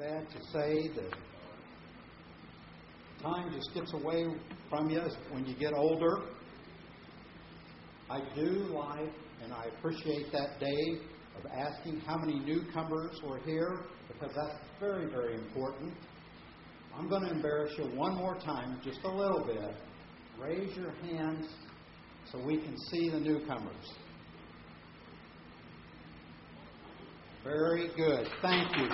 sad to say that time just gets away from you when you get older. I do like and I appreciate that day of asking how many newcomers were here, because that's very, very important. I'm going to embarrass you one more time, just a little bit. Raise your hands so we can see the newcomers. Very good. Thank you.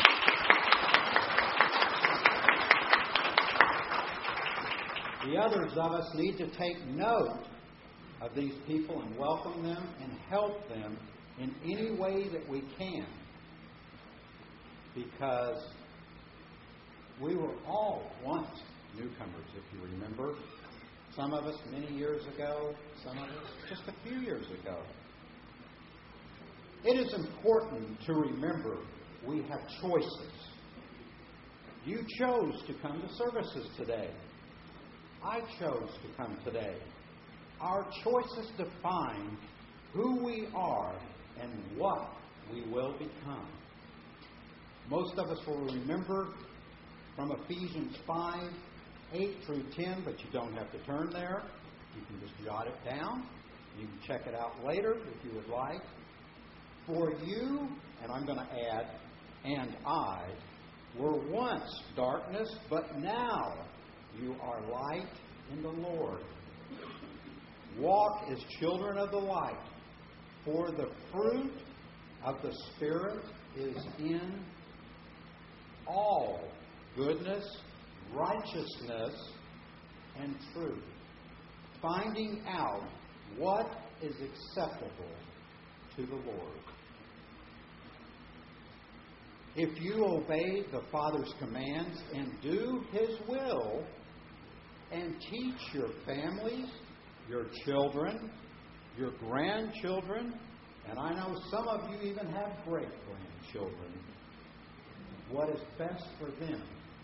The others of us need to take note of these people and welcome them and help them in any way that we can. Because we were all once newcomers, if you remember. Some of us many years ago, some of us just a few years ago. It is important to remember we have choices. You chose to come to services today. I chose to come today. Our choices define who we are and what we will become. Most of us will remember from Ephesians 5, 8 through 10, but you don't have to turn there. You can just jot it down. You can check it out later if you would like. For you, and I'm going to add, and I, were once darkness, but now you are light in the Lord. Walk as children of the light, for the fruit of the Spirit is in all goodness, righteousness, and truth, finding out what is acceptable to the Lord. If you obey the Father's commands and do His will, and teach your families, your children, your grandchildren, and I know some of you even have great-grandchildren, what is best for them.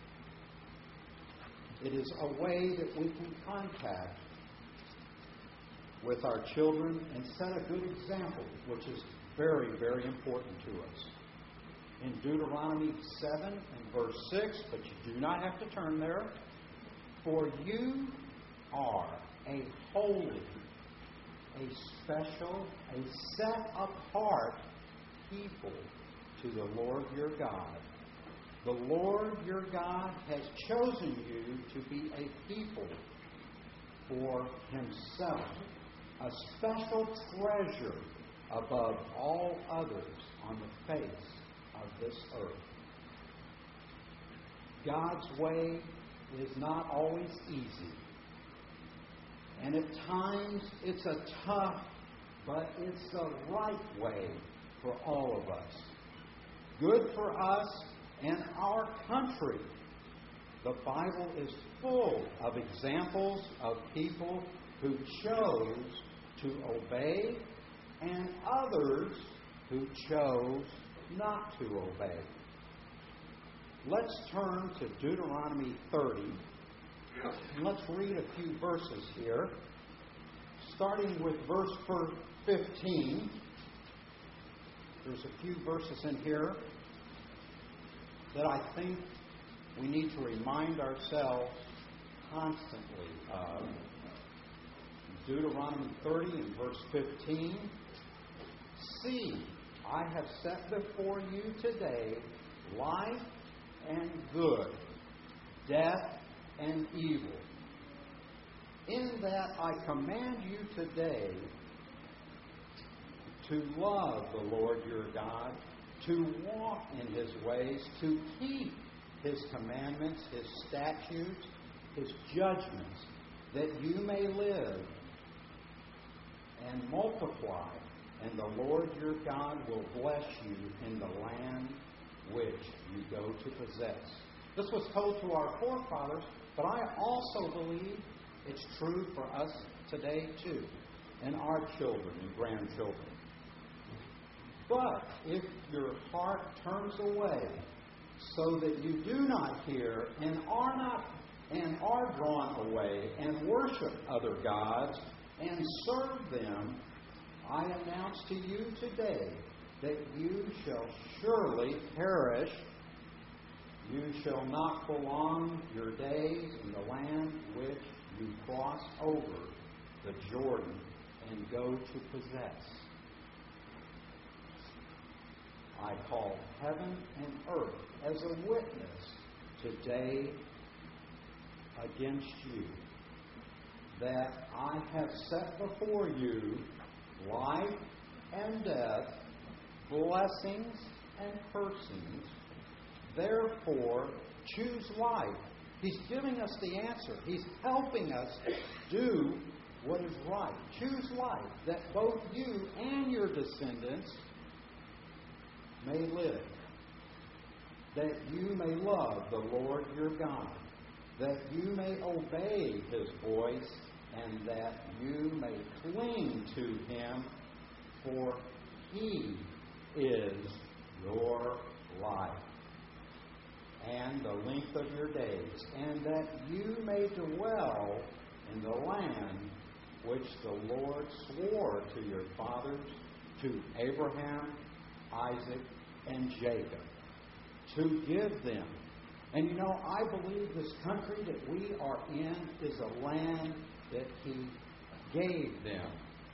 It is a way that we can contact with our children and set a good example, which is very, very important to us. In Deuteronomy 7 and verse 6, but you do not have to turn there, for you are a holy, a special, a set-apart people to the Lord your God. The Lord your God has chosen you to be a people for Himself, a special treasure above all others on the face of this earth. God's way is not always easy. And at times it's a tough, but it's the right way for all of us. Good for us and our country. The Bible is full of examples of people who chose to obey and others who chose not to obey. Let's turn to Deuteronomy 30. And let's read a few verses here. Starting with verse 15. There's a few verses in here that I think we need to remind ourselves constantly of. Deuteronomy 30 and verse 15. See, I have set before you today life and good, death and evil. In that I command you today to love the Lord your God, to walk in His ways, to keep His commandments, His statutes, His judgments, that you may live and multiply, and the Lord your God will bless you in the land which you go to possess. This was told to our forefathers, but I also believe it's true for us today too, and our children and grandchildren. But if your heart turns away so that you do not hear and are drawn away and worship other gods and serve them, I announce to you today that you shall surely perish. You shall not prolong your days in the land which you cross over the Jordan and go to possess. I call heaven and earth as a witness today against you, that I have set before you life and death, blessings and cursings. Therefore, choose life. He's giving us the answer. He's helping us do what is right. Choose life, that both you and your descendants may live, that you may love the Lord your God, that you may obey His voice, and that you may cling to Him, for He is your life and the length of your days, and that you may dwell in the land which the Lord swore to your fathers, to Abraham, Isaac, and Jacob, to give them. And you know, I believe this country that we are in is a land that He gave them.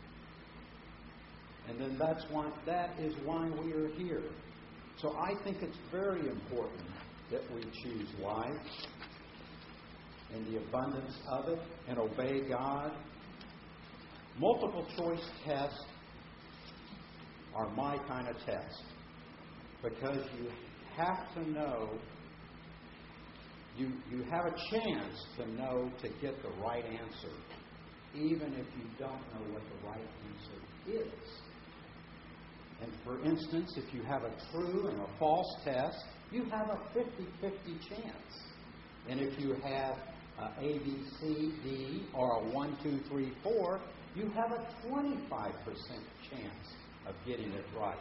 And then that is why we are here. So I think it's very important that we choose life and the abundance of it and obey God. Multiple choice tests are my kind of test, because you have to know, you have a chance to know to get the right answer, even if you don't know what the right answer is. And for instance, if you have a true and a false test, you have a 50-50 chance. And if you have A, B, C, D, or a 1, 2, 3, 4, you have a 25% chance of getting it right.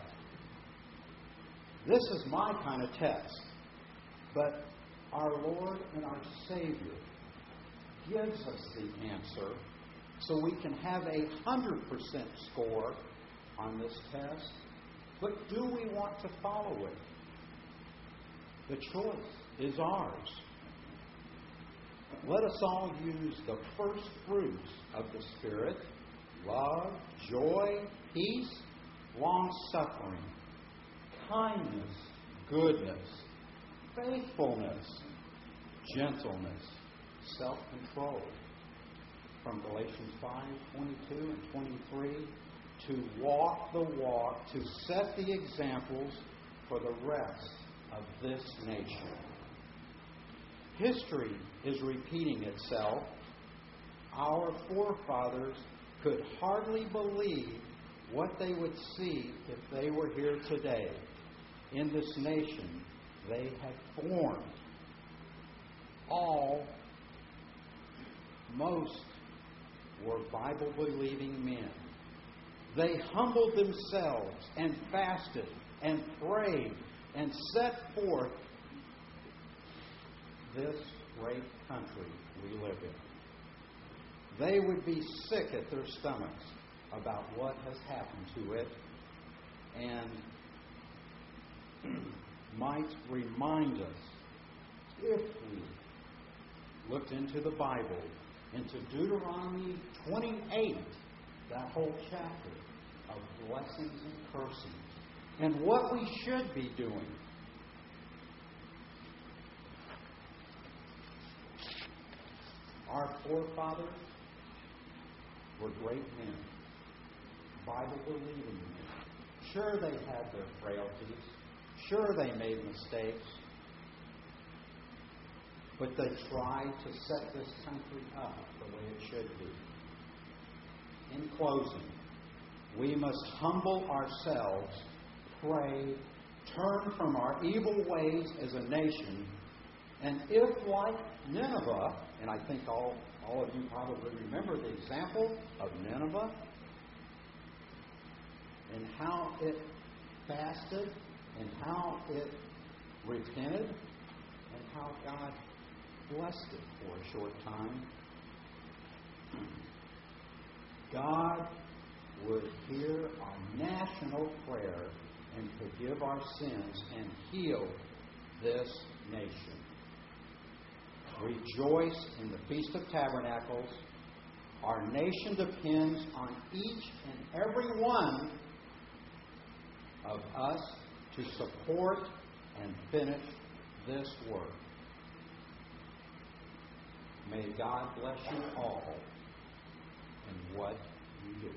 This is my kind of test. But our Lord and our Savior gives us the answer so we can have a 100% score on this test. But do we want to follow it? The choice is ours. Let us all use the first fruits of the Spirit: love, joy, peace, long-suffering, kindness, goodness, faithfulness, gentleness, self-control. From Galatians 5:22 and 23, to walk the walk, to set the examples for the rest of this nation. History is repeating itself. Our forefathers could hardly believe what they would see if they were here today. In this nation they had formed. Most were Bible-believing men. They humbled themselves and fasted and prayed and set forth this great country we live in. They would be sick at their stomachs about what has happened to it, and might remind us, if we looked into the Bible, into Deuteronomy 28, that whole chapter of blessings and cursings, and what we should be doing. Our forefathers were great men, Bible-believing men. Sure, they had their frailties. Sure, they made mistakes. But they tried to set this country up the way it should be. In closing, we must humble ourselves, pray, turn from our evil ways as a nation, and if, like Nineveh, and I think all of you probably remember the example of Nineveh and how it fasted and how it repented and how God blessed it for a short time, God would hear our national prayer and forgive our sins and heal this nation. Rejoice in the Feast of Tabernacles. Our nation depends on each and every one of us to support and finish this work. May God bless you all in what you do.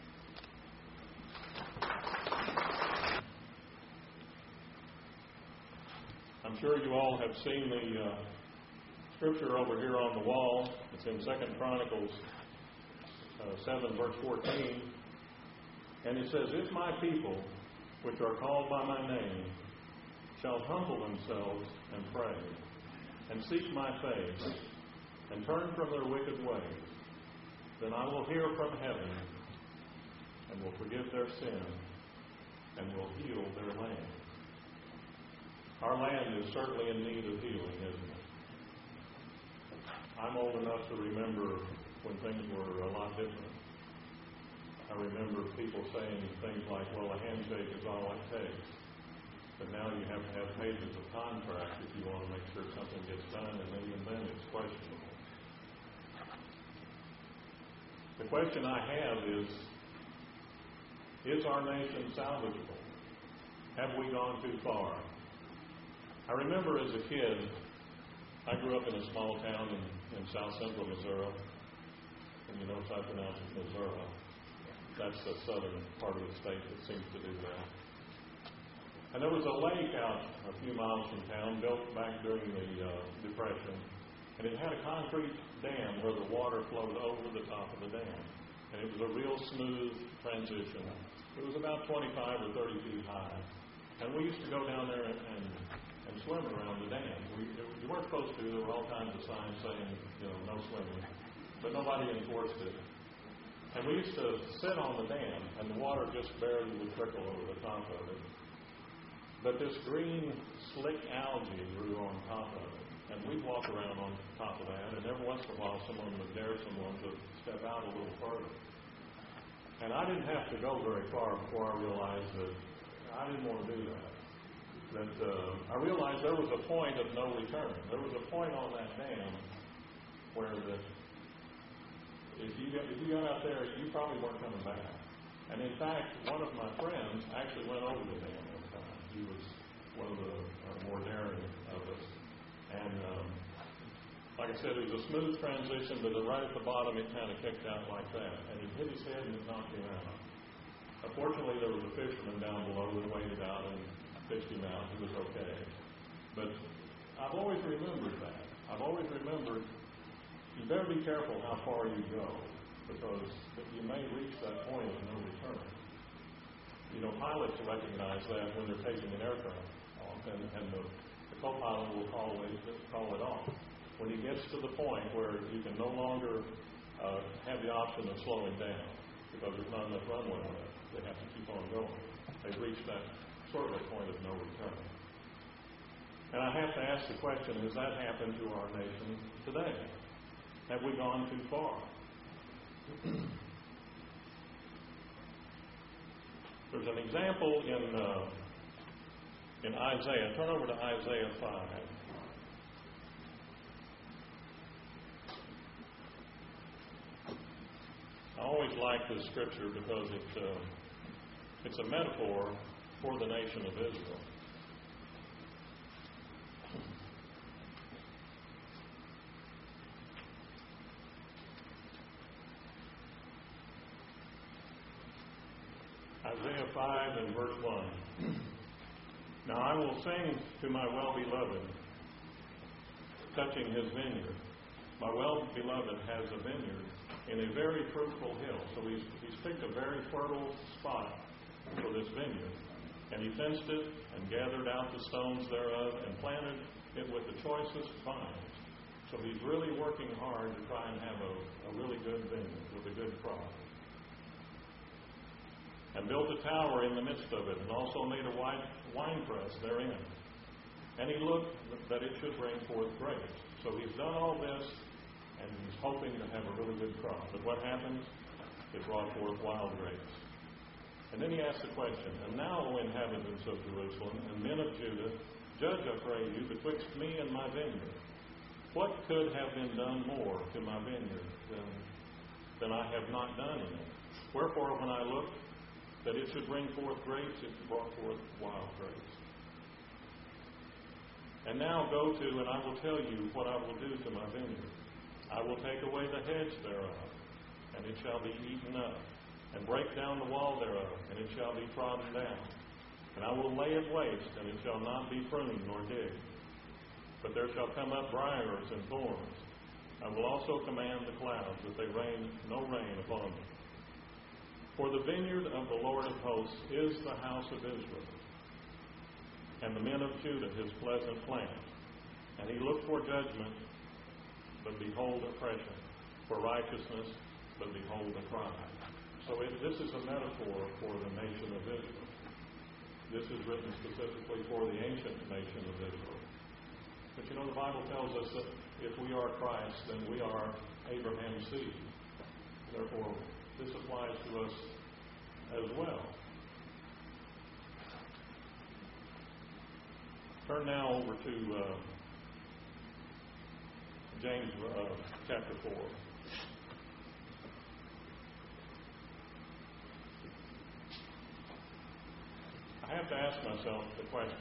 I'm sure you all have seen the scripture over here on the wall. It's in 2 Chronicles 7, verse 14. And it says, "If my people, which are called by my name, shall humble themselves and pray, and seek my face, and turn from their wicked ways, then I will hear from heaven, and will forgive their sin, and will heal their land." Our land is certainly in need of healing, isn't it? I'm old enough to remember when things were a lot different. I remember people saying things like, well, a handshake is all it takes. But now you have to have pages of contract if you want to make sure something gets done, and even then it's questionable. The question I have is our nation salvageable? Have we gone too far? I remember as a kid, I grew up in a small town in south central Missouri, and you notice I pronounce it Missouri. That's the southern part of the state that seems to do that. And there was a lake out a few miles from town, built back during the Depression, and it had a concrete dam where the water flowed over the top of the dam. And it was a real smooth transition. It was about 25 or 30 feet high. And we used to go down there and swim around the dam. You weren't supposed to. There were all kinds of signs saying, no swimming. But nobody enforced it. And we used to sit on the dam, and the water just barely would trickle over the top of it. But this green, slick algae grew on top of it. And we'd walk around on top of that, and every once in a while someone would dare someone to step out a little further. And I didn't have to go very far before I realized that I didn't want to do that. I realized there was a point of no return. There was a point on that dam where if you got out there, you probably weren't coming back. And in fact, one of my friends actually went over the dam one time. He was one of the more daring of us. And like I said, it was a smooth transition, but right at the bottom it kind of kicked out like that. And he hit his head and it knocked him out. Unfortunately, there was a fisherman down below that waded out and fished him out. He was okay. But I've always remembered that. I've always remembered you better be careful how far you go, because you may reach that point of no return. Pilots recognize that when they're taking an aircraft off, and the co-pilot will call it off. When he gets to the point where you can no longer have the option of slowing down because there's not enough runway left, they have to keep on going. They've reached that sort of a point of no return. And I have to ask the question, has that happened to our nation today? Have we gone too far? There's an example in Isaiah. Turn over to Isaiah 5. I always like this scripture because it's a metaphor for the nation of Israel. Isaiah 5 and verse 1. Now I will sing to my well-beloved, touching his vineyard. My well-beloved has a vineyard in a very fruitful hill. So he's picked a very fertile spot for this vineyard. And he fenced it and gathered out the stones thereof and planted it with the choicest vines. So he's really working hard to try and have a really good vineyard with a good crop. And built a tower in the midst of it, and also made a winepress therein. And he looked that it should bring forth grapes. So he's done all this, and he's hoping to have a really good crop. But what happens? It brought forth wild grapes. And then he asked the question, and now, O inhabitants of Jerusalem, and men of Judah, Judge, I pray you, betwixt me and my vineyard. What could have been done more to my vineyard than I have not done in it? Wherefore, when I looked that it should bring forth grapes, it brought forth wild grapes. And now go to, and I will tell you what I will do to my vineyard. I will take away the hedge thereof, and it shall be eaten up, and break down the wall thereof, and it shall be trodden down. And I will lay it waste, and it shall not be pruned nor digged. But there shall come up briars and thorns. I will also command the clouds that they rain no rain upon them. For the vineyard of the Lord of hosts is the house of Israel, and the men of Judah his pleasant plant. And he looked for judgment, but behold oppression, for righteousness, but behold a cry. So this is a metaphor for the nation of Israel. This is written specifically for the ancient nation of Israel. But you know, the Bible tells us that if we are Christ, then we are Abraham's seed. Therefore, this applies to us as well. Turn now over to James chapter 4. I have to ask myself the question.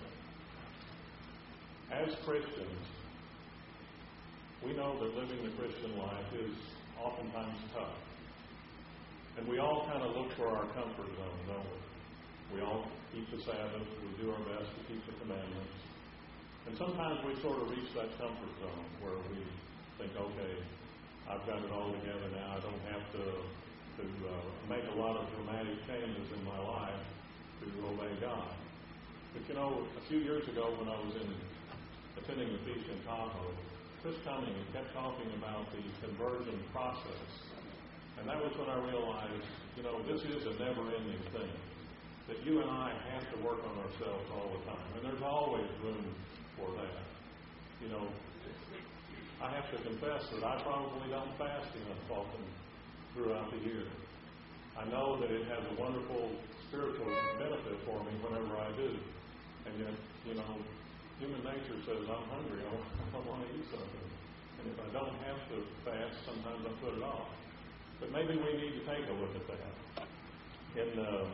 As Christians, we know that living the Christian life is oftentimes tough. And we all kind of look for our comfort zone, don't we? We all keep the Sabbath. We do our best to keep the commandments. And sometimes we sort of reach that comfort zone where we think, okay, I've got it all together now. I don't have to make a lot of dramatic changes in my life to obey God. But you know, a few years ago when I was attending the feast in Tahoe, Chris Cumming kept talking about the conversion process. And that was when I realized, you know, this is a never-ending thing. That you and I have to work on ourselves all the time. And there's always room for that. You know, I have to confess that I probably don't fast enough often throughout the year. I know that it has a wonderful spiritual benefit for me whenever I do. And yet, you know, human nature says, I'm hungry, I want to eat something. And if I don't have to fast, sometimes I put it off. But maybe we need to take a look at that. In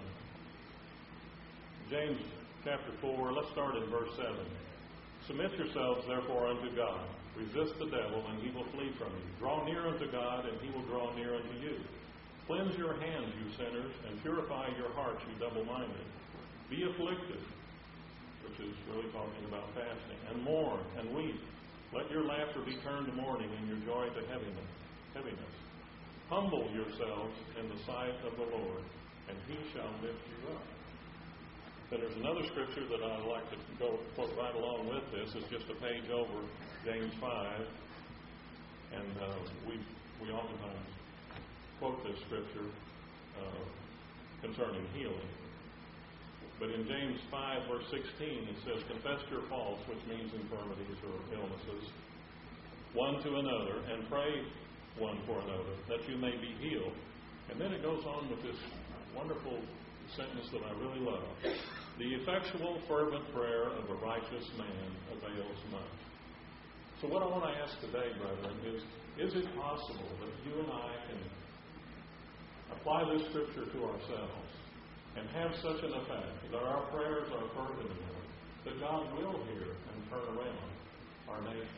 James chapter 4, let's start in verse 7. Submit yourselves, therefore, unto God. Resist the devil, and he will flee from you. Draw near unto God, and he will draw near unto you. Cleanse your hands, you sinners, and purify your hearts, you double-minded. Be afflicted, which is really talking about fasting, and mourn and weep. Let your laughter be turned to mourning, and your joy to heaviness. Humble yourselves in the sight of the Lord, and he shall lift you up. Then there's another scripture that I'd like to go quote right along with this. It's just a page over, James 5. And we oftentimes quote this scripture concerning healing. But in James 5, verse 16, it says, confess your faults, which means infirmities or illnesses, one to another, and pray one for another, that you may be healed. And then it goes on with this wonderful sentence that I really love. The effectual, fervent prayer of a righteous man avails much. So what I want to ask today, brethren, is it possible that you and I can apply this scripture to ourselves and have such an effect that our prayers are fervent enough that God will hear and turn around our nation?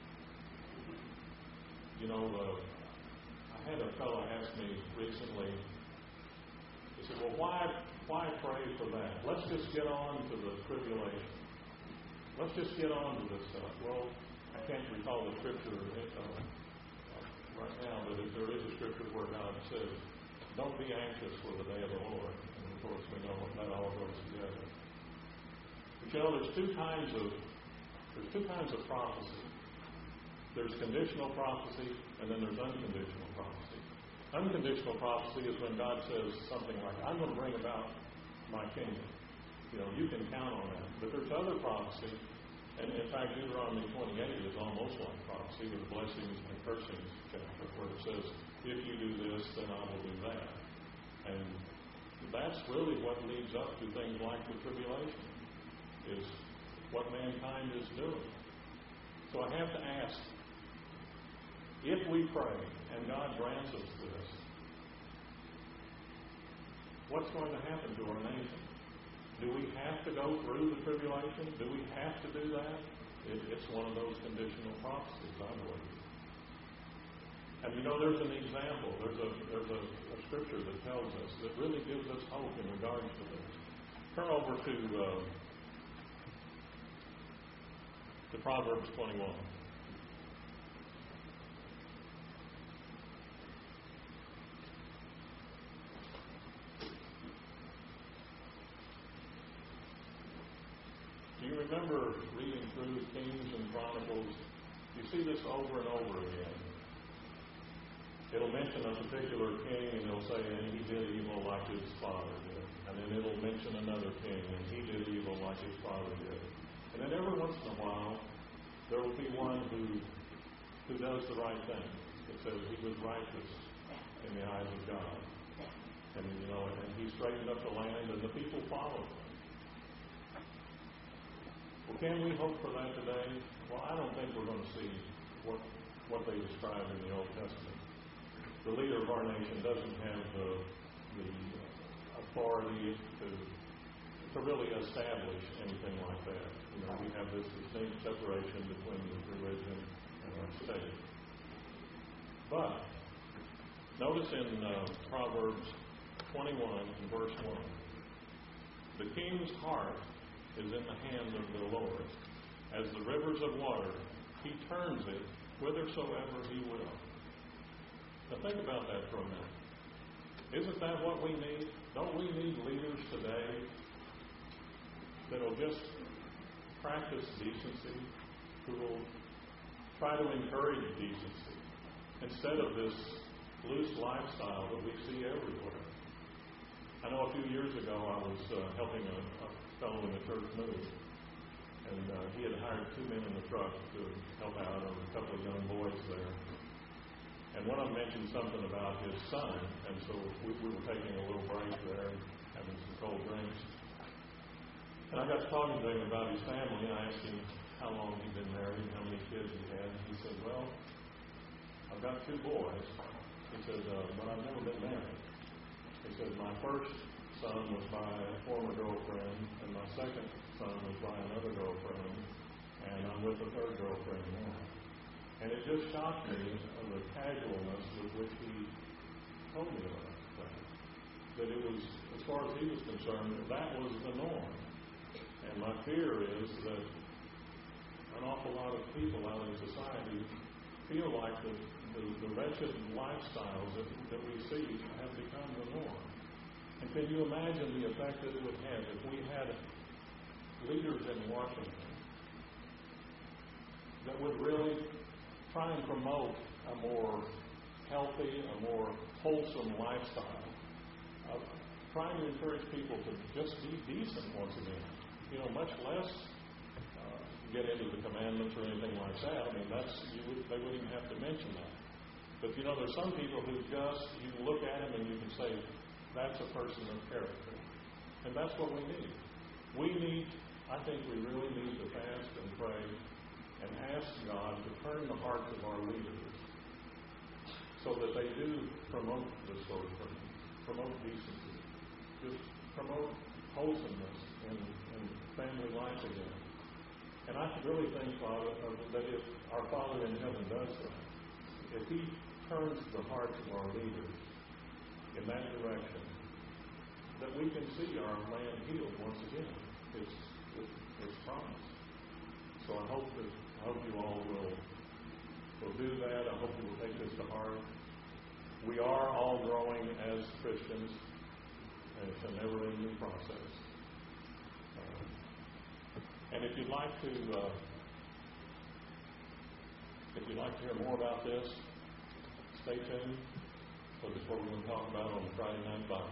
You know, I had a fellow ask me recently, he said, well, why pray for that? Let's just get on to the tribulation. Let's just get on to this stuff. Well, I can't recall the scripture right now, but there is a scripture where God says, don't be anxious for the day of the Lord. And of course, we know that all goes together. But you know, there's two kinds of prophecy. There's conditional prophecy, and then there's unconditional prophecy. Unconditional prophecy is when God says something like, I'm going to bring about my kingdom. You know, you can count on that. But there's other prophecy, and in fact, Deuteronomy 28 is almost like prophecy with the blessings and cursings chapter, where it says, if you do this, then I will do that. And that's really what leads up to things like the tribulation, is what mankind is doing. So I have to ask, if we pray and God grants us this, what's going to happen to our nation? Do we have to go through the tribulation? Do we have to do that? It's one of those conditional prophecies, I believe. And there's an example. There's a scripture that tells us, that really gives us hope in regards to this. Turn over to Proverbs 21. Do you remember reading through Kings and Chronicles? You see this over and over again. It'll mention a particular king, and it'll say, and he did evil like his father did. And then it'll mention another king, and he did evil like his father did. And then every once in a while, there will be one who does the right thing. It says he was righteous in the eyes of God. And, and he straightened up the land, and the people followed him. Well, can we hope for that today? Well, I don't think we're going to see what they describe in the Old Testament. The leader of our nation doesn't have the authority to really establish anything like that. We have this distinct separation between religion and our state. But notice in Proverbs 21 and verse 1, the king's heart is in the hand of the Lord. As the rivers of water, he turns it whithersoever he will. Now think about that for a minute. Isn't that what we need? Don't we need leaders today that will just practice decency, who will try to encourage decency, instead of this loose lifestyle that we see everywhere? I know a few years ago I was helping a fellow in the church move, and he had hired 2 men in the truck to help out, or a couple of young boys there. And one of them mentioned something about his son, and so we were taking a little break there and having some cold drinks. And I got to talking to him about his family, and I asked him how long he'd been married and how many kids he had. And he said, well, I've got 2 boys. He said, but I've never been married. He said, my first son was by a former girlfriend, and my second son was by another girlfriend, and I'm with a third girlfriend now. And it just shocked me of the casualness with which he told me about that. That it was, as far as he was concerned, that was the norm. And my fear is that an awful lot of people out in society feel like the wretched lifestyles that we see have become the norm. And can you imagine the effect that it would have if we had leaders in Washington that would really try and promote a more healthy, a more wholesome lifestyle, trying to encourage people to just be decent once again. Much less get into the commandments or anything like that. I mean, they wouldn't even have to mention that. But there's some people who you look at them and you can say, that's a person of character. And that's what we need. I think we really need to fast and pray and ask God to turn the hearts of our leaders so that they do promote this sort of thing, promote decency, just promote wholesomeness in family life again. And I really think, Father, that if our Father in heaven does that, if He turns the hearts of our leaders in that direction, that we can see our land healed once again. It's promised. So I hope you all will do that. I hope you will take this to heart. We are all growing as Christians, and it's a never-ending process. And if you'd like to hear more about this, stay tuned, because it's what we're going to talk about on the Friday night Bible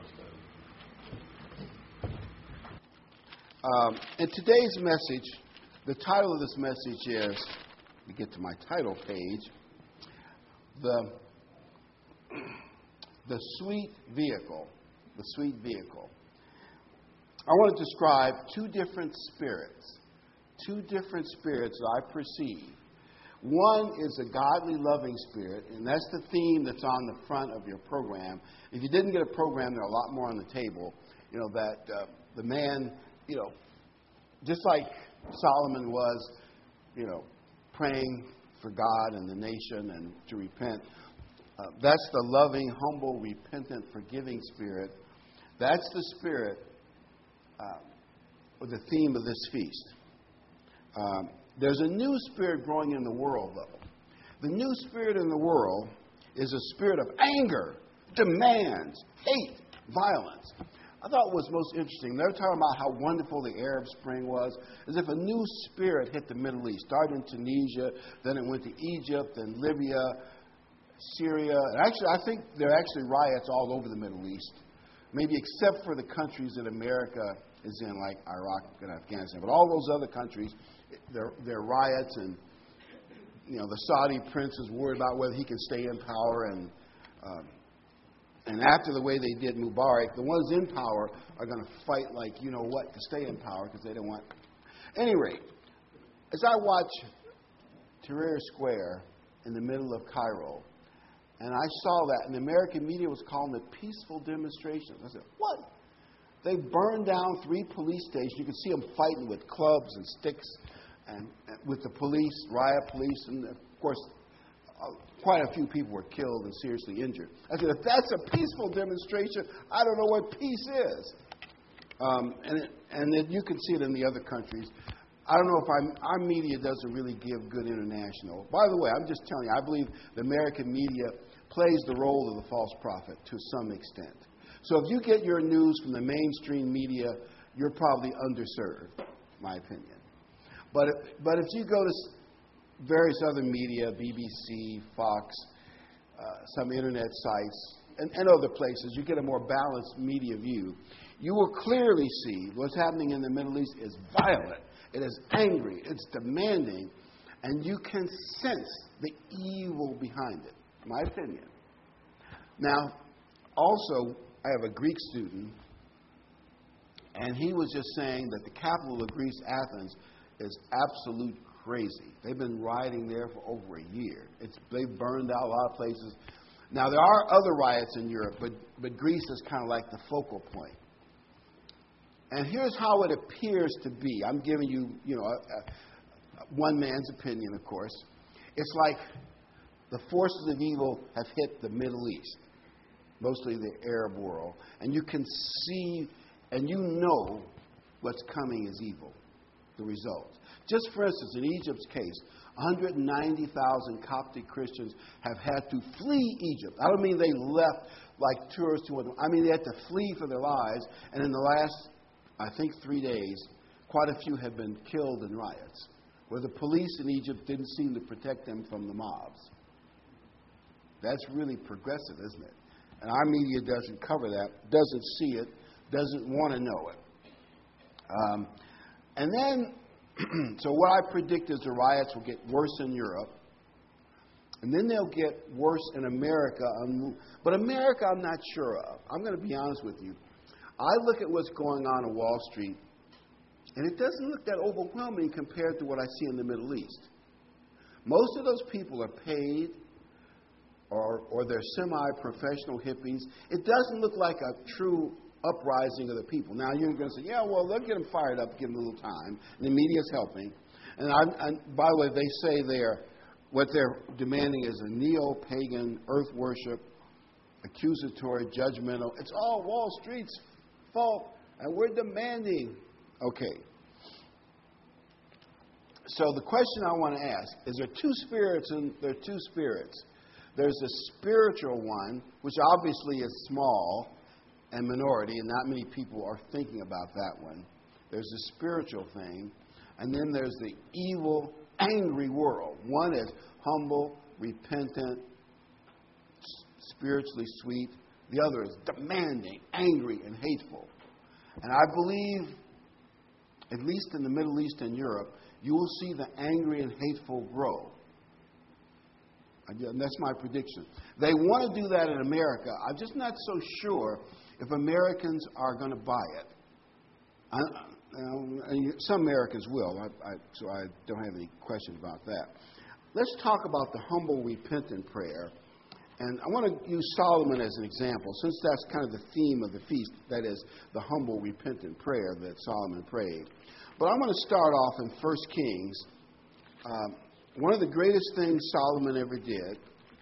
study. In today's message, the title of this message is, let me get to my title page, The Sweet Vehicle. The Sweet Vehicle. I want to describe 2 different spirits two different spirits that I perceive. One is a godly, loving spirit, and that's the theme that's on the front of your program. If you didn't get a program, there are a lot more on the table. That the man, just like Solomon was, praying for God and the nation and to repent. That's the loving, humble, repentant, forgiving spirit. That's the spirit, or the theme of this feast. There's a new spirit growing in the world, though. The new spirit in the world is a spirit of anger, demands, hate, violence. I thought it was most interesting. They were talking about how wonderful the Arab Spring was, as if a new spirit hit the Middle East. Started in Tunisia, then it went to Egypt, then Libya, Syria. And actually, I think there are actually riots all over the Middle East, maybe except for the countries that America is in, like Iraq and Afghanistan. But all those other countries, there are riots, and the Saudi prince is worried about whether he can stay in power, and after the way they did Mubarak, the ones in power are going to fight like to stay in power because they don't want. At any rate, as I watch Tahrir Square in the middle of Cairo, and I saw that, and the American media was calling it peaceful demonstrations. I said, what? They burned down 3 police stations. You could see them fighting with clubs and sticks and with the police, riot police, and of course, quite a few people were killed and seriously injured. I said, if that's a peaceful demonstration, I don't know what peace is. And you can see it in the other countries. I don't know if our media doesn't really give good international. By the way, I'm just telling you, I believe the American media plays the role of the false prophet to some extent. So if you get your news from the mainstream media, you're probably underserved, in my opinion. But if you go to various other media, BBC, Fox, some internet sites, and other places, you get a more balanced media view. You will clearly see what's happening in the Middle East is violent. It is angry. It's demanding. And you can sense the evil behind it, in my opinion. Now, also, I have a Greek student, and he was just saying that the capital of Greece, Athens, is absolute crazy. They've been rioting there for over a year. They've burned out a lot of places. Now, there are other riots in Europe, but Greece is kind of like the focal point. And here's how it appears to be. I'm giving you, one man's opinion, of course. It's like the forces of evil have hit the Middle East, mostly the Arab world. And you can see and you know what's coming is evil, the results. Just for instance, in Egypt's case, 190,000 Coptic Christians have had to flee Egypt. I don't mean they left like tourists to I mean they had to flee for their lives. And in the last, I think, 3 days, quite a few have been killed in riots, where the police in Egypt didn't seem to protect them from the mobs. That's really progressive, isn't it? And our media doesn't cover that, doesn't see it, doesn't want to know it. And then, so what I predict is the riots will get worse in Europe, and then they'll get worse in America. But America, I'm not sure of. I'm going to be honest with you. I look at what's going on in Wall Street, and it doesn't look that overwhelming compared to what I see in the Middle East. Most of those people are paid, or they're semi-professional hippies. It doesn't look like a true uprising of the people. Now, you're going to say, yeah, well, they'll get them fired up, give them a little time, and the media's helping. And by the way, they say what they're demanding is a neo-pagan earth worship, accusatory, judgmental. It's all Wall Street's fault, and we're demanding. Okay. So the question I want to ask is, there are two spirits, and there are two spirits. There's a spiritual one, which obviously is small and minority, and not many people are thinking about that one. There's a spiritual thing, and then there's the evil, angry world. One is humble, repentant, spiritually sweet. The other is demanding, angry, and hateful. And I believe, at least in the Middle East and Europe, you will see the angry and hateful grow. And that's my prediction. They want to do that in America. I'm just not so sure if Americans are going to buy it. and some Americans will, so I don't have any question about that. Let's talk about the humble, repentant prayer. And I want to use Solomon as an example, since that's kind of the theme of the feast, that is, the humble, repentant prayer that Solomon prayed. But I'm going to start off in 1 Kings. One of the greatest things Solomon ever did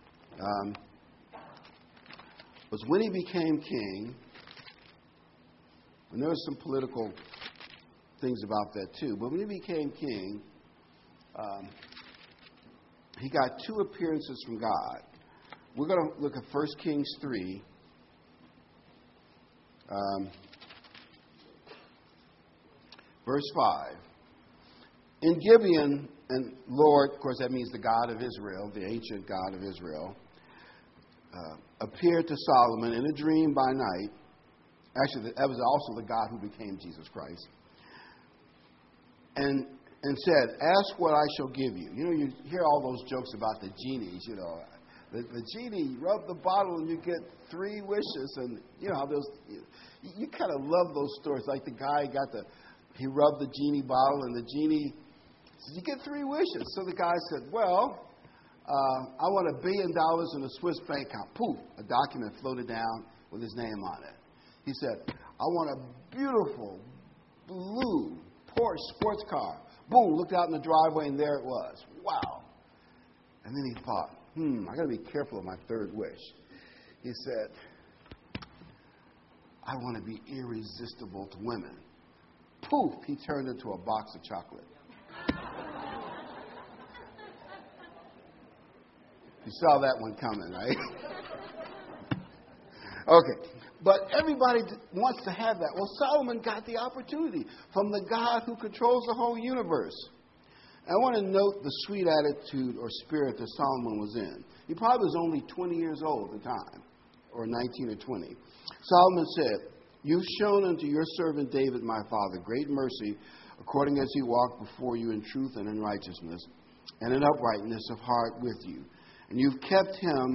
was when he became king, and there were some political things about that too, but when he became king, he got 2 appearances from God. We're going to look at 1 Kings 3. Verse 5. In Gibeon, and Lord, of course that means the God of Israel, the ancient God of Israel, appeared to Solomon in a dream by night. Actually, that was also the God who became Jesus Christ. And said, ask what I shall give you. You know, you hear all those jokes about the genies, you know. The genie, you rub the bottle and you get 3 wishes. And, you know, how those, you kind of love those stories. Like the guy he rubbed the genie bottle and the genie said, you get 3 wishes. So the guy said, well, I want $1 billion in a Swiss bank account. Poof, a document floated down with his name on it. He said, I want a beautiful blue Porsche sports car. Boom, looked out in the driveway and there it was. Wow. And then he thought, I got to be careful of my 3rd wish. He said, I want to be irresistible to women. Poof, he turned into a box of chocolate. You saw that one coming, right? Okay. But everybody wants to have that. Well, Solomon got the opportunity from the God who controls the whole universe. And I want to note the sweet attitude or spirit that Solomon was in. He probably was only 20 years old at the time, or 19 or 20. Solomon said, you've shown unto your servant David, my father, great mercy, according as he walked before you in truth and in righteousness, and in uprightness of heart with you. And you've kept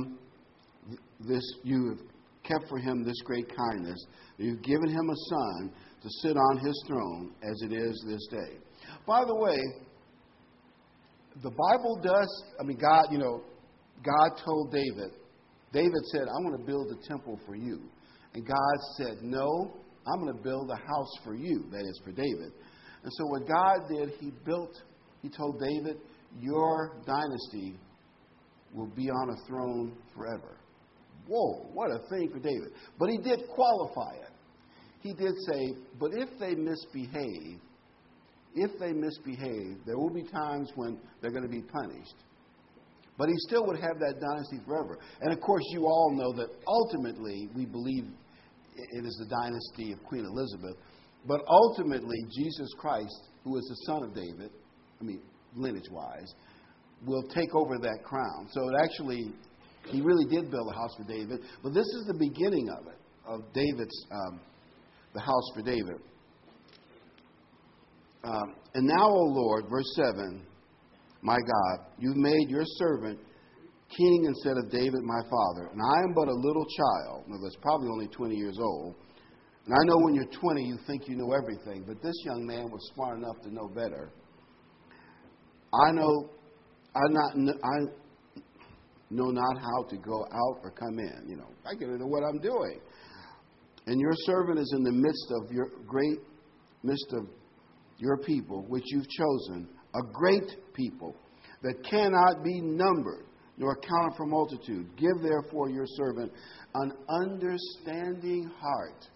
for him this great kindness. You've given him a son to sit on his throne as it is this day. By the way, the Bible does, God told David said, I want to build a temple for you. And God said, no, I'm going to build a house for you, that is for David. And so what God did, he told David, your dynasty will be on a throne forever. Whoa, what a thing for David. But he did qualify it. He did say, but if they misbehave, there will be times when they're going to be punished. But he still would have that dynasty forever. And of course, you all know that ultimately we believe it is the dynasty of Queen Elizabeth. But ultimately, Jesus Christ, who is the son of David, lineage-wise, will take over that crown. So it actually, he really did build a house for David. But this is the beginning of it, of David's, the house for David. And now, O Lord, verse 7, my God, you've made your servant king instead of David my father, and I am but a little child. Now, that's probably only 20 years old. And I know when you're 20, you think you know everything, but this young man was smart enough to know better. I know not how to go out or come in. I got to know what I'm doing. And your servant is in the midst of your people, which you've chosen, a great people that cannot be numbered nor counted for multitude. Give therefore your servant an understanding heart.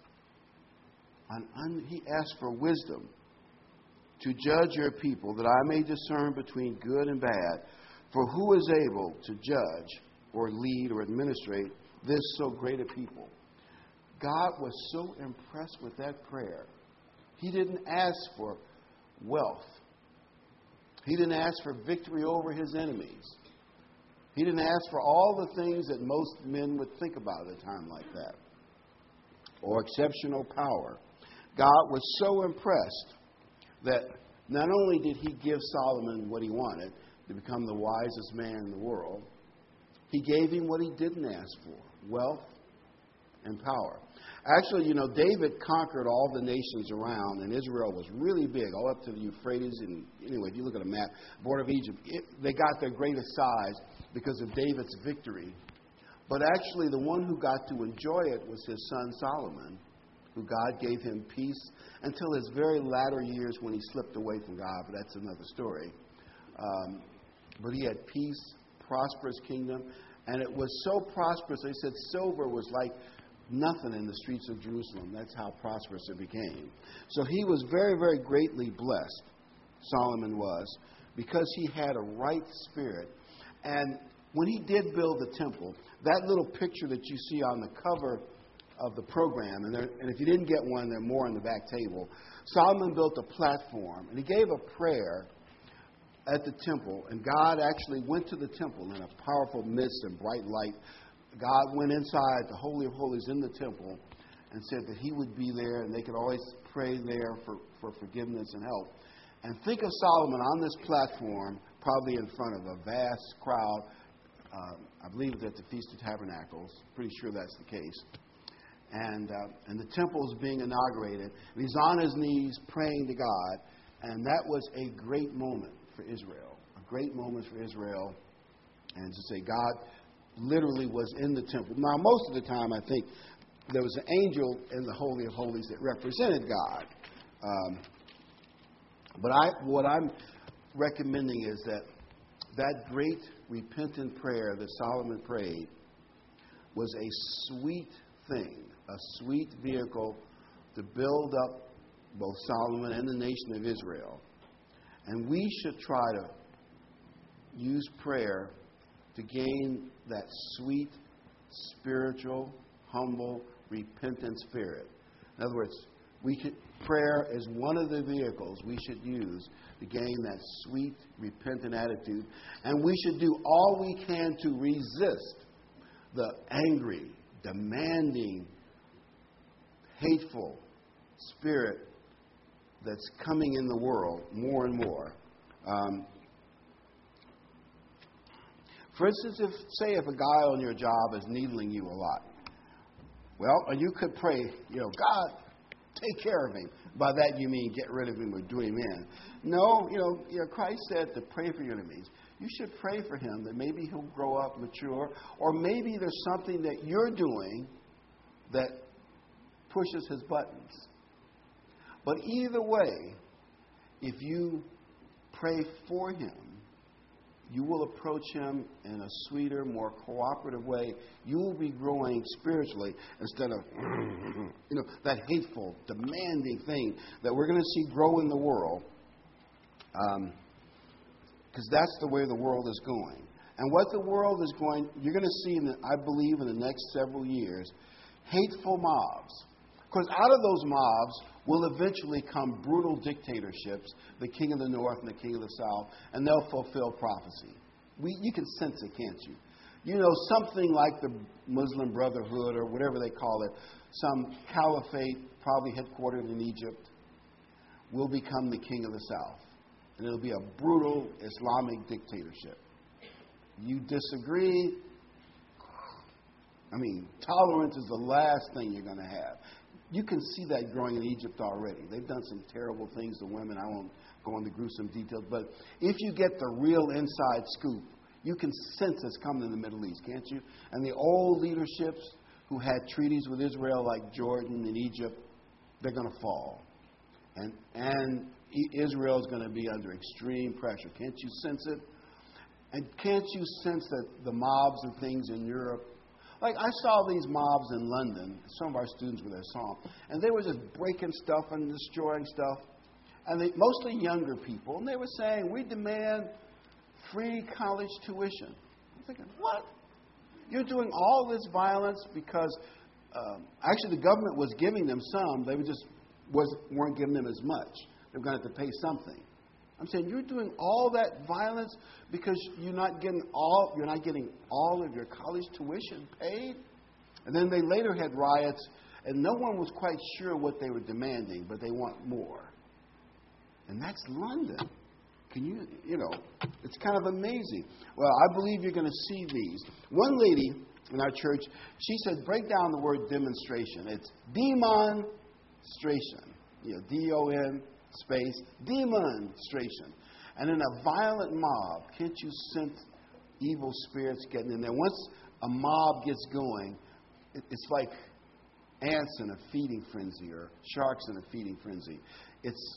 He asked for wisdom to judge your people, that I may discern between good and bad. For who is able to judge or lead or administrate this so great a people? God was so impressed with that prayer. He didn't ask for wealth. He didn't ask for victory over his enemies. He didn't ask for all the things that most men would think about at a time like that, or exceptional power. God was so impressed that not only did he give Solomon what he wanted, to become the wisest man in the world, he gave him what he didn't ask for, wealth and power. Actually, David conquered all the nations around, and Israel was really big, all up to the Euphrates. And anyway, if you look at a map, border of Egypt, they got their greatest size because of David's victory. But actually, the one who got to enjoy it was his son Solomon, who God gave him peace until his very latter years when he slipped away from God, but that's another story. But he had peace, prosperous kingdom, and it was so prosperous, they said silver was like nothing in the streets of Jerusalem. That's how prosperous it became. So he was very, very greatly blessed, Solomon was, because he had a right spirit. And when he did build the temple, that little picture that you see on the cover of the program, and if you didn't get one, there are more on the back table, Solomon built a platform, and he gave a prayer at the temple, and God actually went to the temple in a powerful mist and bright light. God went inside the Holy of Holies in the temple and said that he would be there, and they could always pray there for forgiveness and help. And think of Solomon on this platform, probably in front of a vast crowd. I believe it's at the Feast of Tabernacles. Pretty sure that's the case. And the temple is being inaugurated. And he's on his knees praying to God. And that was a great moment for Israel. A great moment for Israel. And to say God literally was in the temple. Now, most of the time, I think there was an angel in the Holy of Holies that represented God. But what I'm recommending is that great repentant prayer that Solomon prayed was a sweet thing, a sweet vehicle to build up both Solomon and the nation of Israel. And we should try to use prayer to gain that sweet, spiritual, humble, repentant spirit. In other words, prayer is one of the vehicles we should use to gain that sweet, repentant attitude. And we should do all we can to resist the angry, demanding, hateful spirit that's coming in the world more and more. For instance, if a guy on your job is needling you a lot, well, you could pray, God, take care of him. By that you mean get rid of him or do him in. No, Christ said to pray for your enemies. You should pray for him that maybe he'll grow up, mature, or maybe there's something that you're doing that pushes his buttons. But either way, if you pray for him, you will approach him in a sweeter, more cooperative way. You will be growing spiritually instead of, that hateful, demanding thing that we're going to see grow in the world. Because that's the way the world is going. And what the world is going, you're going to see, I believe, in the next several years, hateful mobs. Because out of those mobs will eventually come brutal dictatorships, the king of the north and the king of the south, and they'll fulfill prophecy. You can sense it, can't you? Something like the Muslim Brotherhood or whatever they call it, some caliphate, probably headquartered in Egypt, will become the king of the south. And it'll be a brutal Islamic dictatorship. You disagree? Tolerance is the last thing you're going to have. You can see that growing in Egypt already. They've done some terrible things to women. I won't go into gruesome details. But if you get the real inside scoop, you can sense it's coming in the Middle East, can't you? And the old leaderships who had treaties with Israel like Jordan and Egypt, they're going to fall. And Israel's going to be under extreme pressure. Can't you sense it? And can't you sense that the mobs and things in Europe, like I saw these mobs in London, some of our students were there, saw them, and they were just breaking stuff and destroying stuff, and mostly younger people, and they were saying, we demand free college tuition. I'm thinking, what? You're doing all this violence because actually the government was giving them some, they weren't giving them as much. They were going to have to pay something. I'm saying you're doing all that violence because you're not getting all of your college tuition paid. And then they later had riots, and no one was quite sure what they were demanding, but they want more. And that's London. Can it's kind of amazing. Well, I believe you're going to see these. One lady in our church, she said, break down the word demonstration. It's demonstration. D-O-N space, demonstration. And in a violent mob, can't you sense evil spirits getting in there? Once a mob gets going, it's like ants in a feeding frenzy or sharks in a feeding frenzy. It's,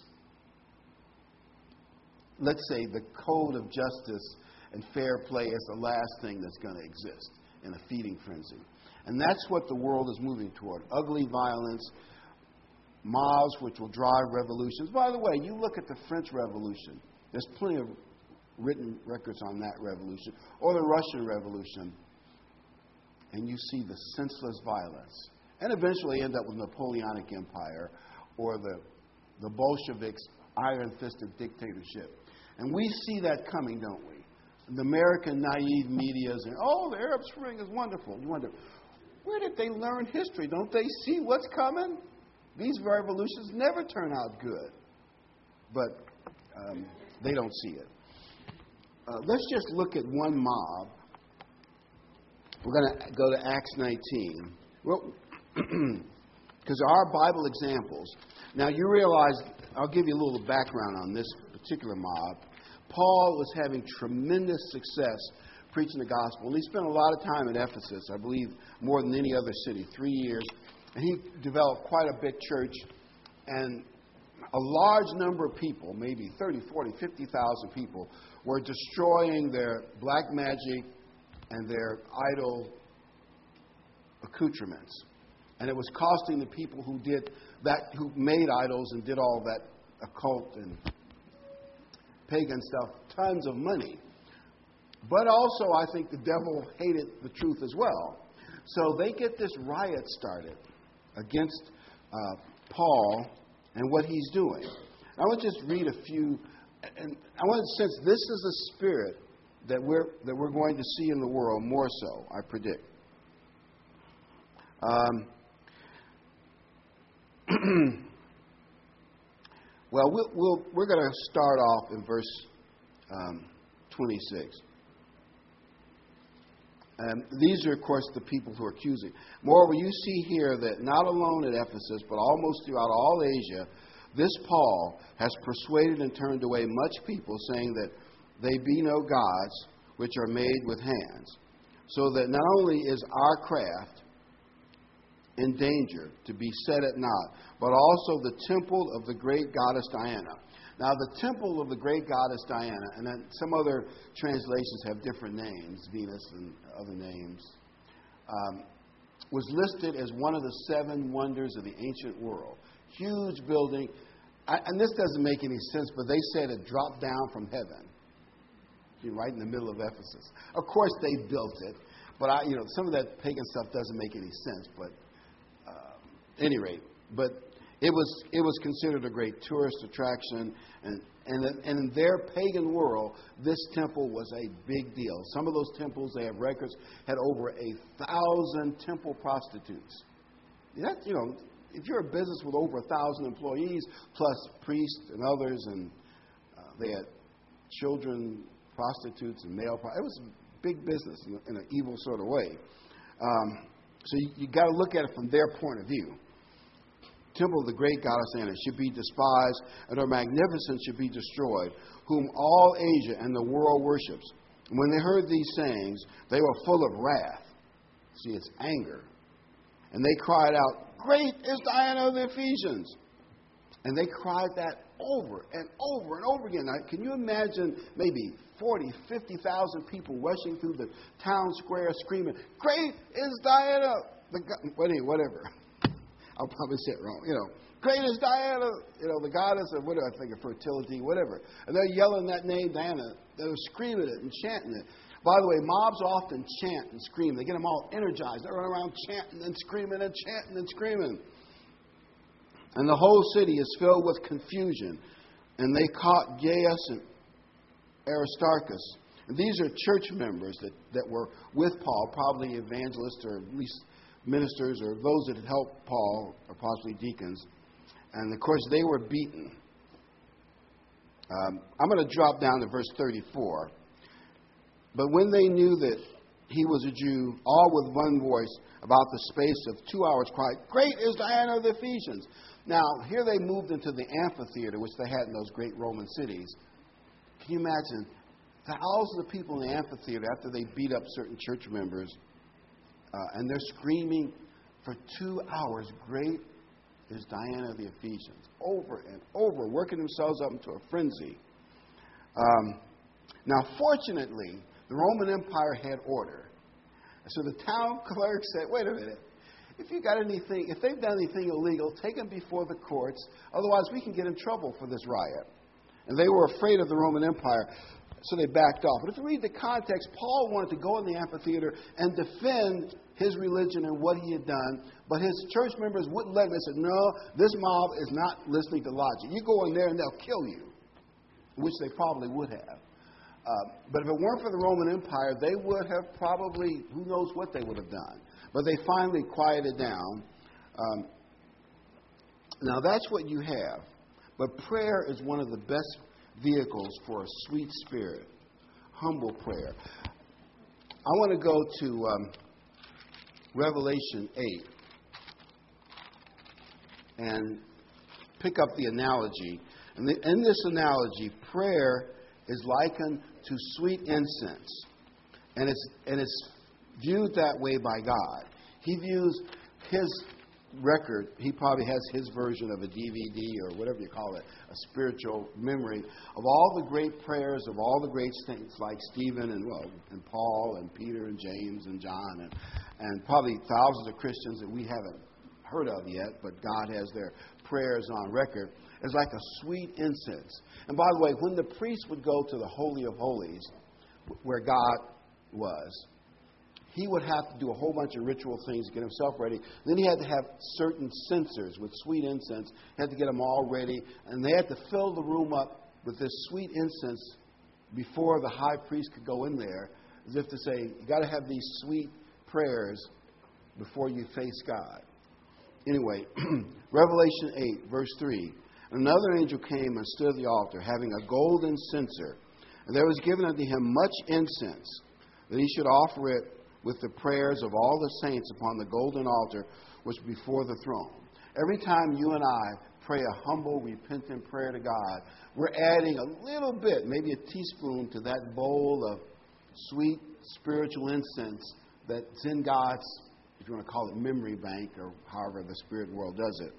let's say, the code of justice and fair play is the last thing that's going to exist in a feeding frenzy. And that's what the world is moving toward. Ugly violence, mobs which will drive revolutions. By the way, you look at the French Revolution. There's plenty of written records on that revolution. Or the Russian Revolution. And you see the senseless violence. And eventually end up with Napoleonic Empire or the Bolsheviks' iron-fisted dictatorship. And we see that coming, don't we? The American naive media is saying, oh, the Arab Spring is wonderful. You wonder, where did they learn history? Don't they see what's coming? These revolutions never turn out good. But they don't see it. Let's just look at one mob. We're going to go to Acts 19. Well, because there are Bible examples. Now, you realize, I'll give you a little background on this particular mob. Paul was having tremendous success preaching the gospel. And he spent a lot of time at Ephesus, I believe more than any other city, 3 years. And he developed quite a big church. And a large number of people, maybe 30, 40, 50,000 people, were destroying their black magic and their idol accoutrements. And it was costing the people who did that, who made idols and did all that occult and pagan stuff, tons of money. But also, I think the devil hated the truth as well. So they get this riot started against Paul and what he's doing. I want to just read a few, and I want to sense this is a spirit that we're going to see in the world more so, I predict. Well, we're going to start off in verse 26. These are, of course, the people who are accusing. Moreover, you see here that not alone at Ephesus, but almost throughout all Asia, this Paul has persuaded and turned away much people, saying that they be no gods which are made with hands, so that not only is our craft in danger to be set at naught, but also the temple of the great goddess Diana. Now, the temple of the great goddess Diana, and then some other translations have different names, Venus and other names, was listed as one of the 7 wonders of the ancient world. Huge building. And this doesn't make any sense, but they said it dropped down from heaven, right in the middle of Ephesus. Of course, they built it, but some of that pagan stuff doesn't make any sense. But at any rate, but it was considered a great tourist attraction, and in their pagan world, this temple was a big deal. Some of those temples, they have records, had over 1,000 temple prostitutes. If you're a business with over 1,000 employees, plus priests and others, and they had children prostitutes and male prostitutes, it was a big business in an evil sort of way. So you got to look at it from their point of view. Temple of the great goddess Diana should be despised, and her magnificence should be destroyed, whom all Asia and the world worships. And when they heard these sayings, they were full of wrath. See, it's anger. And they cried out, "Great is Diana of the Ephesians!" And they cried that over and over and over again. Now, can you imagine maybe 40, 50,000 people rushing through the town square screaming, "Great is Diana!" Whatever. I'll probably say it wrong. Great is Diana, the goddess of, what do I think, of fertility, whatever. And they're yelling that name, Diana. They're screaming it and chanting it. By the way, mobs often chant and scream. They get them all energized. They run around chanting and screaming and chanting and screaming. And the whole city is filled with confusion. And they caught Gaius and Aristarchus. And these are church members that were with Paul, probably evangelists or at least ministers or those that had helped Paul, or possibly deacons. And, of course, they were beaten. I'm going to drop down to verse 34. But when they knew that he was a Jew, all with one voice, about the space of 2 hours, cried, "Great is Diana of the Ephesians." Now, here they moved into the amphitheater, which they had in those great Roman cities. Can you imagine thousands of people in the amphitheater after they beat up certain church members, and they're screaming for 2 hours, "Great is Diana of the Ephesians," over and over, working themselves up into a frenzy. Now, fortunately, the Roman Empire had order. So the town clerk said, "Wait a minute. If they've done anything illegal, take them before the courts. Otherwise, we can get in trouble for this riot." And they were afraid of the Roman Empire, so they backed off. But if you read the context, Paul wanted to go in the amphitheater and defend his religion and what he had done, but his church members wouldn't let him. They said, "No, this mob is not listening to logic. You go in there and they'll kill you," which they probably would have. But if it weren't for the Roman Empire, they would have probably, who knows what they would have done. But they finally quieted down. Now, that's what you have. But prayer is one of the best vehicles for a sweet spirit, humble prayer. I want to go to Revelation 8 and pick up the analogy. And in this analogy, prayer is likened to sweet incense. And it's viewed that way by God. He views his record, he probably has his version of a DVD or whatever you call it, a spiritual memory of all the great prayers of all the great saints like Stephen and Paul and Peter and James and John and probably thousands of Christians that we haven't heard of yet, but God has their prayers on record. It's like a sweet incense. And by the way, when the priest would go to the Holy of Holies, where God was, he would have to do a whole bunch of ritual things to get himself ready. Then he had to have certain censers with sweet incense. He had to get them all ready. And they had to fill the room up with this sweet incense before the high priest could go in there, as if to say, you got to have these sweet prayers before you face God. Anyway, Revelation 8, verse 3. Another angel came and stood at the altar, having a golden censer. And there was given unto him much incense, that he should offer it with the prayers of all the saints upon the golden altar which before the throne. Every time you and I pray a humble, repentant prayer to God, we're adding a little bit, maybe a teaspoon, to that bowl of sweet spiritual incense that's in God's, if you want to call it, memory bank, or however the spirit world does it,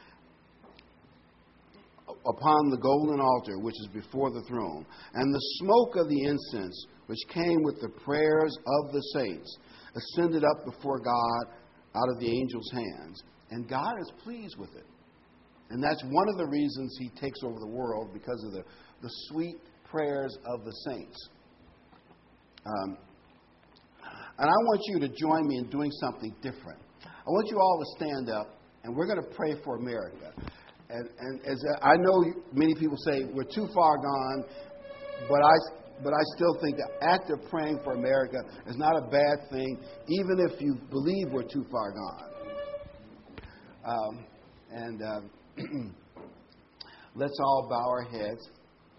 upon the golden altar which is before the throne. And the smoke of the incense, which came with the prayers of the saints, ascended up before God out of the angel's hands. And God is pleased with it. And that's one of the reasons he takes over the world, because of the sweet prayers of the saints. And I want you to join me in doing something different. I want you all to stand up, and we're going to pray for America. And as I know many people say, we're too far gone, but I still think the act of praying for America is not a bad thing, even if you believe we're too far gone. Let's all bow our heads.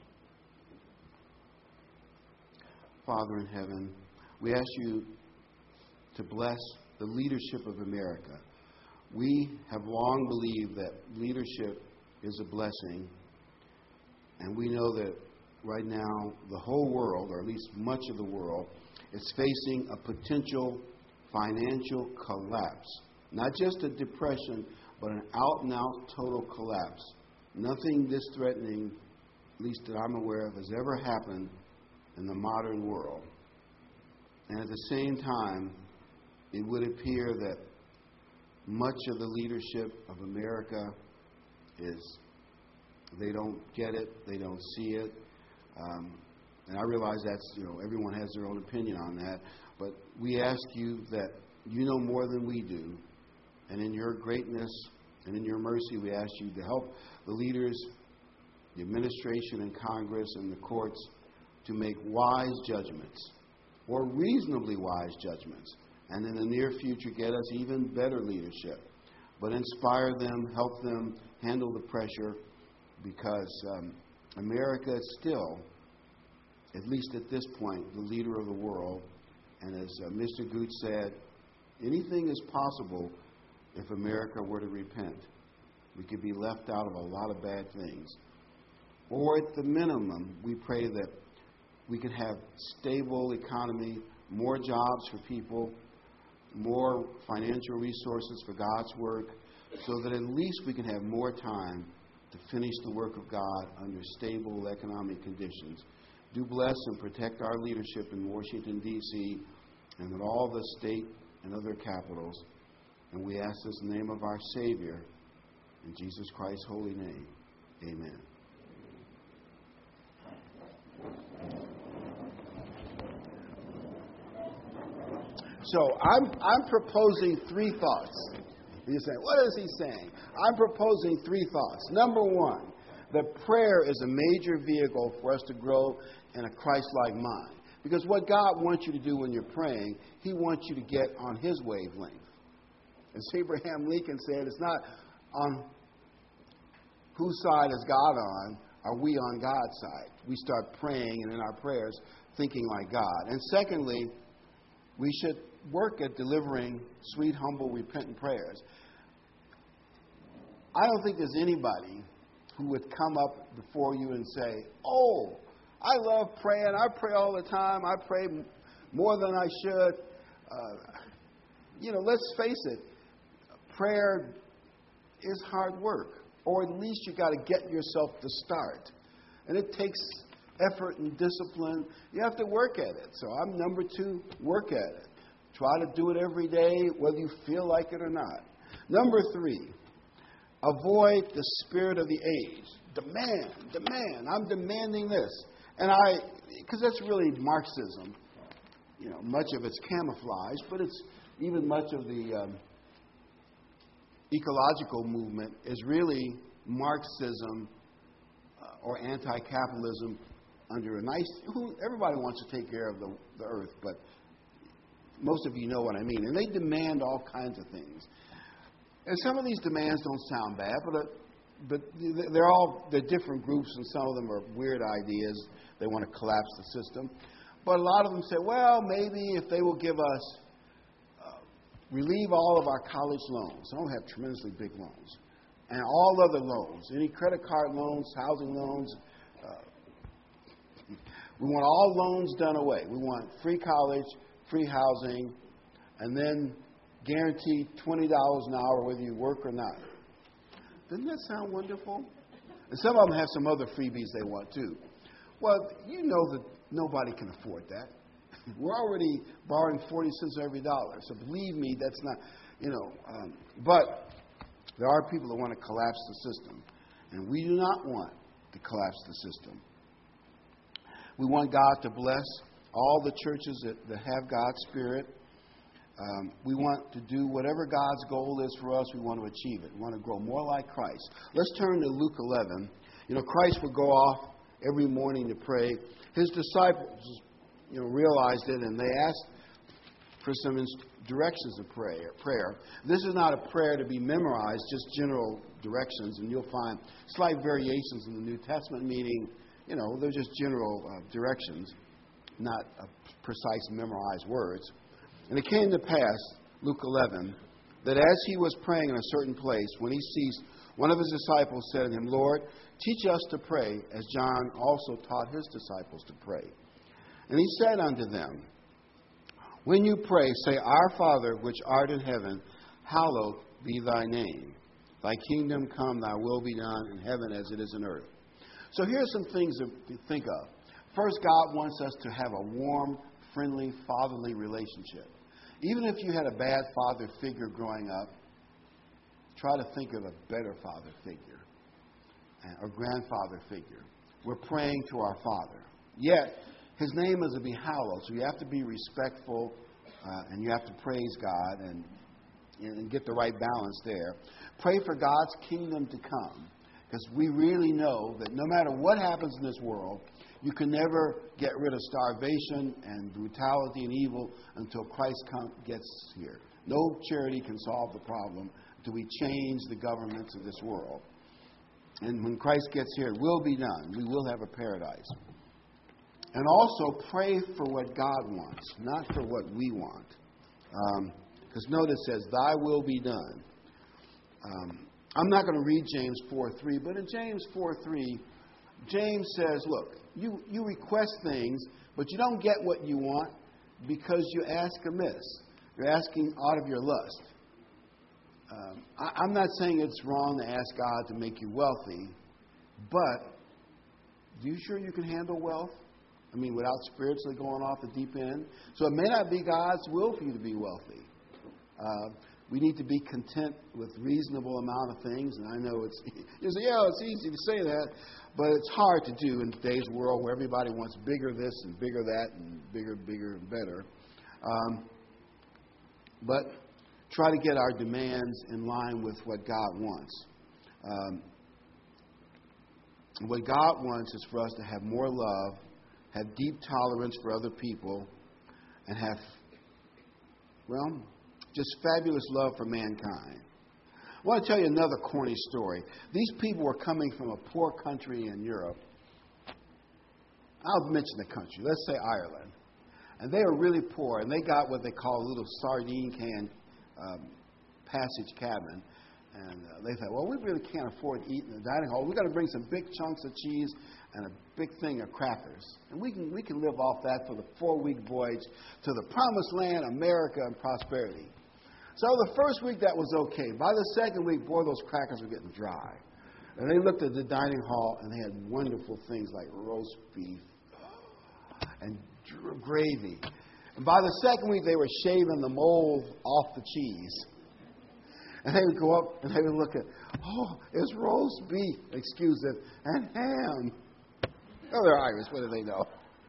Father in heaven, we ask you to bless the leadership of America. We have long believed that leadership is a blessing, and we know that right now the whole world, or at least much of the world, is facing a potential financial collapse. Not just a depression, but an out-and-out total collapse. Nothing this threatening, at least that I'm aware of, has ever happened in the modern world. And at the same time, it would appear that much of the leadership of America they don't get it, they don't see it. And I realize that's, everyone has their own opinion on that. But we ask you that you know more than we do. And in your greatness and in your mercy, we ask you to help the leaders, the administration and Congress and the courts to make wise judgments, or reasonably wise judgments. And in the near future, get us even better leadership. But inspire them, help them handle the pressure, because America is still, at least at this point, the leader of the world. And as Mr. Gooch said, anything is possible if America were to repent. We could be left out of a lot of bad things. Or at the minimum, we pray that we could have stable economy, more jobs for people, more financial resources for God's work, so that at least we can have more time to finish the work of God under stable economic conditions. Do bless and protect our leadership in Washington, D.C., and in all the state and other capitals. And we ask this in the name of our Savior, in Jesus Christ's holy name. Amen. So I'm proposing three thoughts. You're saying, what is he saying? I'm proposing three thoughts. Number one, that prayer is a major vehicle for us to grow in a Christ-like mind. Because what God wants you to do when you're praying, He wants you to get on His wavelength. As Abraham Lincoln said, it's not on whose side is God on, are we on God's side. We start praying and in our prayers thinking like God. And secondly, we should work at delivering sweet, humble, repentant prayers. I don't think there's anybody who would come up before you and say, oh, I love praying. I pray all the time. I pray more than I should. Let's face it. Prayer is hard work. Or at least you got to get yourself to start. And it takes effort and discipline. You have to work at it. So I'm number two, work at it. Try to do it every day, whether you feel like it or not. Number three, avoid the spirit of the age. Demand. I'm demanding this. And because that's really Marxism. Much of it's camouflage, but it's even much of the ecological movement is really Marxism or anti-capitalism under a nice... Everybody wants to take care of the earth, but most of you know what I mean. And they demand all kinds of things. And some of these demands don't sound bad, but they're different groups, and some of them are weird ideas. They want to collapse the system. But a lot of them say, well, maybe if they will give us, relieve all of our college loans. Some have tremendously big loans. And all other loans, any credit card loans, housing loans. We want all loans done away. We want free college, free housing, and then guaranteed $20 an hour whether you work or not. Doesn't that sound wonderful? And some of them have some other freebies they want too. Well, you know that nobody can afford that. We're already borrowing 40 cents every dollar. So believe me, that's not, but there are people that want to collapse the system. And we do not want to collapse the system. We want God to bless all the churches that have God's Spirit. We want to do whatever God's goal is for us. We want to achieve it. We want to grow more like Christ. Let's turn to Luke 11. Christ would go off every morning to pray. His disciples, realized it, and they asked for some directions of prayer. This is not a prayer to be memorized, just general directions, and you'll find slight variations in the New Testament, meaning, they're just general directions, not precise memorized words. And it came to pass, Luke 11, that as he was praying in a certain place, when he ceased, one of his disciples said to him, Lord, teach us to pray, as John also taught his disciples to pray. And he said unto them, when you pray, say, Our Father, which art in heaven, hallowed be thy name. Thy kingdom come, thy will be done in heaven as it is in earth. So here's some things to think of. First, God wants us to have a warm, friendly, fatherly relationship. Even if you had a bad father figure growing up, try to think of a better father figure or grandfather figure. We're praying to our Father. Yet, His name is to be hallowed, so you have to be respectful and you have to praise God and get the right balance there. Pray for God's kingdom to come, because we really know that no matter what happens in this world, you can never get rid of starvation and brutality and evil until Christ gets here. No charity can solve the problem until we change the governments of this world. And when Christ gets here, it will be done. We will have a paradise. And also pray for what God wants, not for what we want. Because notice it says, thy will be done. I'm not going to read James 4:3, but in James 4:3, James says, look, you request things, but you don't get what you want because you ask amiss. You're asking out of your lust. I'm not saying it's wrong to ask God to make you wealthy, but are you sure you can handle wealth? I mean, without spiritually going off the deep end? So it may not be God's will for you to be wealthy. We need to be content with reasonable amount of things. And I know you say, yeah, it's easy to say that, but it's hard to do in today's world where everybody wants bigger this and bigger that and bigger and better. But try to get our demands in line with what God wants. What God wants is for us to have more love, have deep tolerance for other people, and have, well, just fabulous love for mankind. I want to tell you another corny story. These people were coming from a poor country in Europe. I'll mention the country. Let's say Ireland. And they were really poor, and they got what they call a little sardine can passage cabin. And they thought, well, we really can't afford to eat in the dining hall. We've got to bring some big chunks of cheese and a big thing of crackers. And we can live off that for the 4-week voyage to the promised land, America, and prosperity. So the first week that was okay. By the second week, boy, those crackers were getting dry. And they looked at the dining hall, and they had wonderful things like roast beef and gravy. And by the second week, they were shaving the mold off the cheese. And they would go up and they would look at, oh, it's roast beef, excuse it, and ham. Oh, they're Irish, what do they know?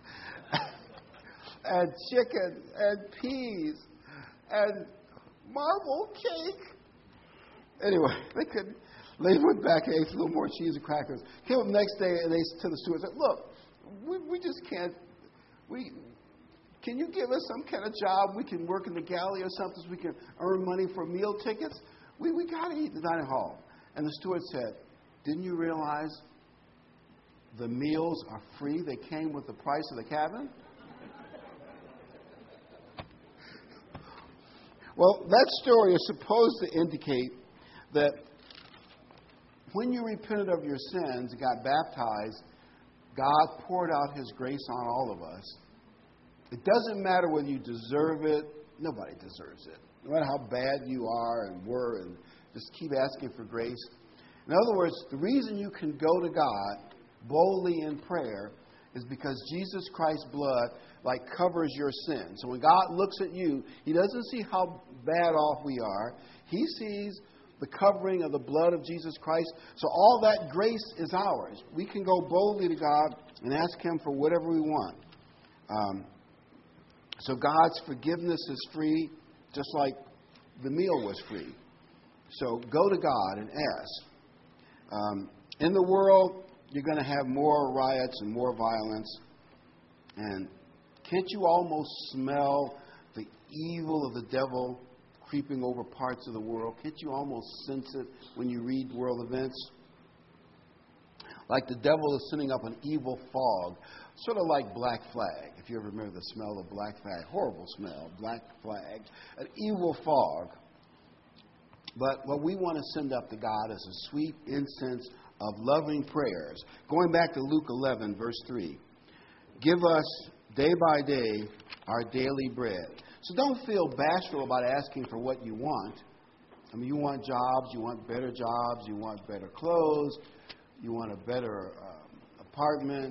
And chicken, and peas, and marble cake. Anyway, they went back and ate a little more cheese and crackers. Came up the next day and they to the steward said, look, we just can't, can you give us some kind of job? We can work in the galley or something so we can earn money for meal tickets. We got to eat in the dining hall. And the steward said, didn't you realize the meals are free? They came with the price of the cabin? Well, that story is supposed to indicate that when you repented of your sins and got baptized, God poured out His grace on all of us. It doesn't matter whether you deserve it. Nobody deserves it. No matter how bad you are and were, and just keep asking for grace. In other words, the reason you can go to God boldly in prayer is because Jesus Christ's blood covers your sin. So when God looks at you, He doesn't see how bad off we are. He sees the covering of the blood of Jesus Christ. So all that grace is ours. We can go boldly to God and ask Him for whatever we want. So God's forgiveness is free, just like the meal was free. So go to God and ask. In the world, you're going to have more riots and more violence. And can't you almost smell the evil of the devil creeping over parts of the world? Can't you almost sense it when you read world events? Like the devil is sending up an evil fog, sort of like Black Flag. If you ever remember the smell of Black Flag, horrible smell, Black Flag, an evil fog. But what we want to send up to God is a sweet incense of loving prayers. Going back to Luke 11, verse 3. Give us day by day our daily bread. So don't feel bashful about asking for what you want. I mean, you want jobs, you want better jobs, you want better clothes, you want a better apartment.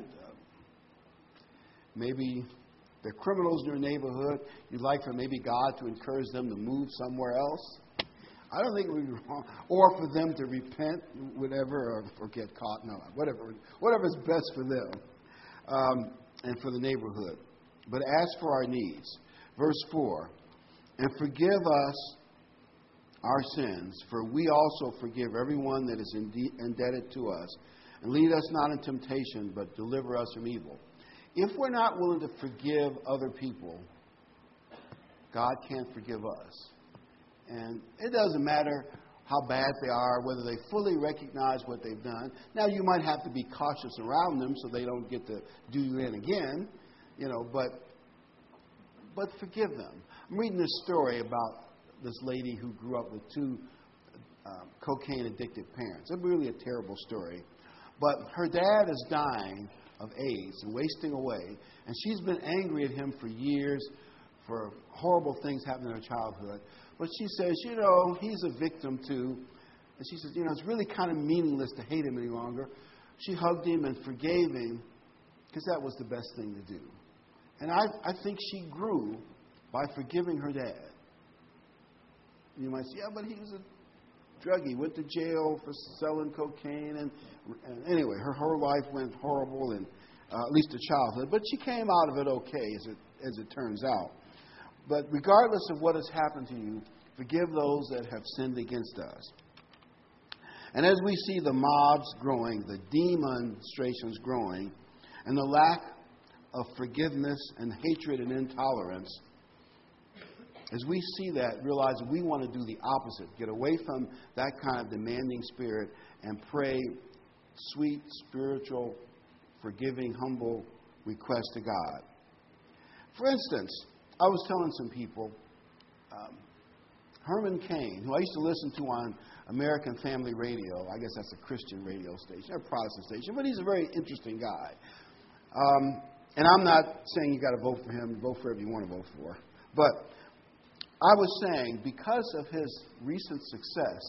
Maybe the criminals in your neighborhood, you'd like for maybe God to encourage them to move somewhere else. I don't think it would be wrong. Or for them to repent, whatever, or get caught. No, whatever's best for them and for the neighborhood. But ask for our needs. Verse 4, and forgive us our sins, for we also forgive everyone that is indebted to us. And lead us not in temptation, but deliver us from evil. If we're not willing to forgive other people, God can't forgive us. And it doesn't matter how bad they are, whether they fully recognize what they've done. Now, you might have to be cautious around them so they don't get to do you in again, but forgive them. I'm reading this story about this lady who grew up with two cocaine-addicted parents. It's really a terrible story. But her dad is dying of AIDS and wasting away, and she's been angry at him for years for horrible things happening in her childhood. But she says, he's a victim too. And she says, it's really kind of meaningless to hate him any longer. She hugged him and forgave him because that was the best thing to do. And I think she grew by forgiving her dad. You might say, but he was a druggie, went to jail for selling cocaine. And anyway, her life went horrible, and at least her childhood. But she came out of it okay, as it turns out. But regardless of what has happened to you, forgive those that have sinned against us. And as we see the mobs growing, the demonstrations growing, and the lack of forgiveness and hatred and intolerance, as we see that, realize that we want to do the opposite. Get away from that kind of demanding spirit and pray sweet, spiritual, forgiving, humble requests to God. For instance, I was telling some people, Herman Cain, who I used to listen to on American Family Radio, I guess that's a Christian radio station, or a Protestant station, but he's a very interesting guy. And I'm not saying you got to vote for him, vote for whoever you want to vote for. But I was saying, because of his recent success,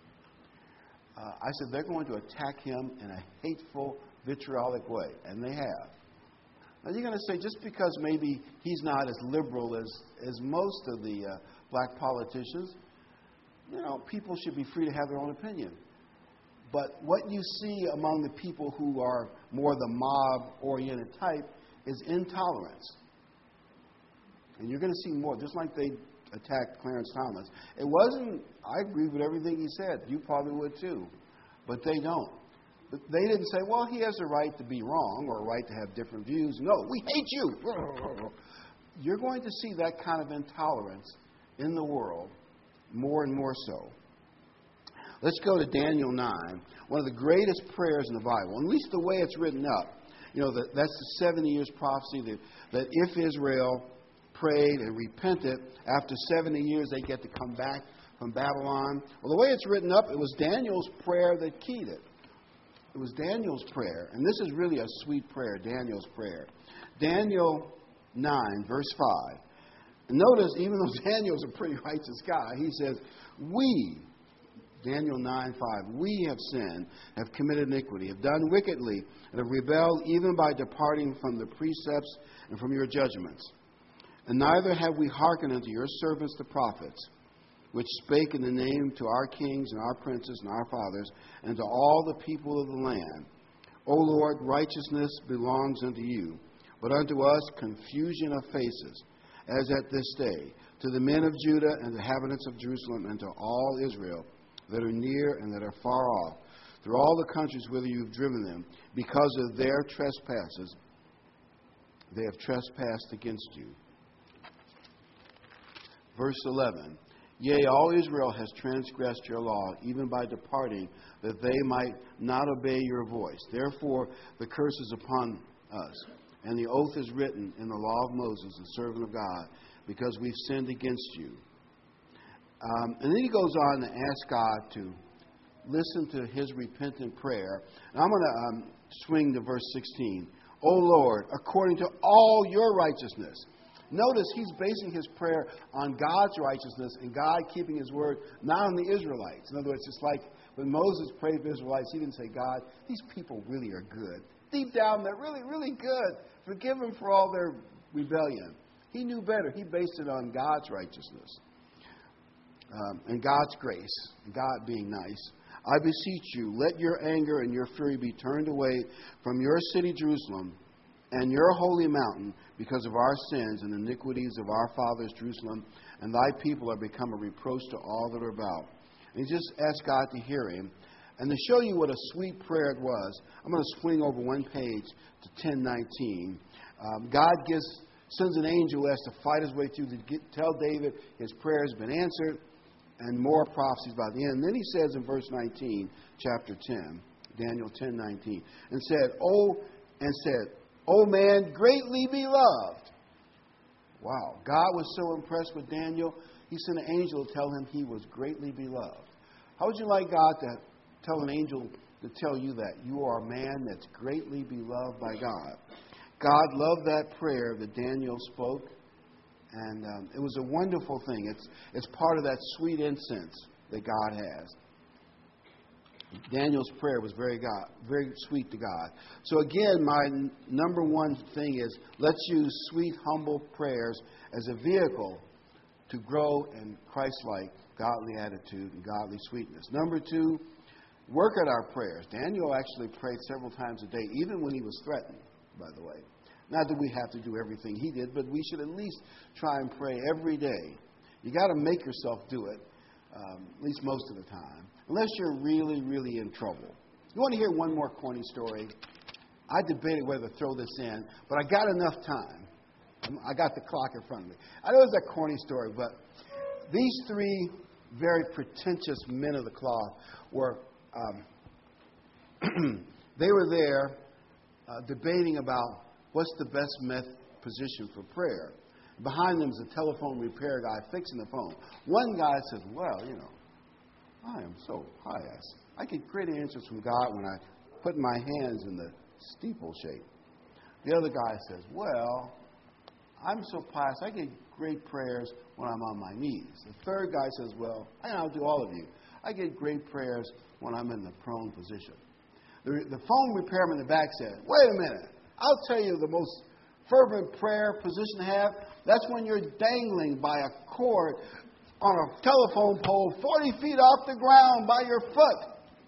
I said they're going to attack him in a hateful, vitriolic way. And they have. Now you're going to say, just because maybe he's not as liberal as most of the black politicians, people should be free to have their own opinion. But what you see among the people who are more the mob-oriented type is intolerance. And you're going to see more, just like they attacked Clarence Thomas. It wasn't, I agree with everything he said. You probably would too. But they don't. But they didn't say, well, he has a right to be wrong or a right to have different views. No, we hate you. You're going to see that kind of intolerance in the world more and more so. Let's go to Daniel 9, one of the greatest prayers in the Bible, at least the way it's written up. That's the 70 years prophecy that if Israel prayed and repented, after 70 years they get to come back from Babylon. Well, the way it's written up, it was Daniel's prayer that keyed it. It was Daniel's prayer. And this is really a sweet prayer, Daniel's prayer. Daniel 9, verse 5. And notice, even though Daniel's a pretty righteous guy, he says, Daniel 9:5, we have sinned, have committed iniquity, have done wickedly, and have rebelled even by departing from the precepts and from your judgments. And neither have we hearkened unto your servants the prophets, which spake in the name to our kings and our princes and our fathers, and to all the people of the land. O Lord, righteousness belongs unto you, but unto us confusion of faces, as at this day, to the men of Judah and the inhabitants of Jerusalem, and to all Israel that are near and that are far off, through all the countries whither you have driven them, because of their trespasses, they have trespassed against you. Verse 11, yea, all Israel has transgressed your law, even by departing, that they might not obey your voice. Therefore, the curse is upon us, and the oath is written in the law of Moses, the servant of God, because we've sinned against you. And then he goes on to ask God to listen to his repentant prayer. And I'm going to swing to verse 16. O Lord, according to all your righteousness. Notice he's basing his prayer on God's righteousness and God keeping his word, not on the Israelites. In other words, it's like when Moses prayed for the Israelites, he didn't say, God, these people really are good. Deep down, they're really, really good. Forgive them for all their rebellion. He knew better. He based it on God's righteousness. And God's grace, God being nice. I beseech you, let your anger and your fury be turned away from your city, Jerusalem, and your holy mountain, because of our sins and iniquities of our fathers, Jerusalem, and thy people are become a reproach to all that are about. And he just asked God to hear him. And to show you what a sweet prayer it was, I'm going to swing over one page to 10:19. God sends an angel who has to fight his way through to tell David his prayer has been answered. and more prophecies by the end. And then he says in verse 19, chapter 10, Daniel 10:19, and said, "O man, greatly beloved." Wow, God was so impressed with Daniel, he sent an angel to tell him he was greatly beloved. How would you like God to tell an angel to tell you that you are a man that's greatly beloved by God? God loved that prayer that Daniel spoke, and it was a wonderful thing. It's part of that sweet incense that God has. Daniel's prayer was very sweet to God. So again, my number one thing is let's use sweet, humble prayers as a vehicle to grow in Christ-like godly attitude and godly sweetness. Number two, work at our prayers. Daniel actually prayed several times a day, even when he was threatened, by the way. Not that we have to do everything he did, but we should at least try and pray every day. You got to make yourself do it, at least most of the time, unless you're really, really in trouble. You want to hear one more corny story? I debated whether to throw this in, but I got enough time. I got the clock in front of me. I know it's a corny story, but these three very pretentious men of the cloth were, they were there debating about what's the best position for prayer. Behind them is a telephone repair guy fixing the phone. One guy says, "Well, I am so pious. I get great answers from God when I put my hands in the steeple shape." The other guy says, "Well, I'm so pious, I get great prayers when I'm on my knees." The third guy says, "Well, I'll do all of you. I get great prayers when I'm in the prone position." The phone repairman in the back said, "Wait a minute. I'll tell you the most fervent prayer position to have. That's when you're dangling by a cord on a telephone pole 40 feet off the ground by your foot.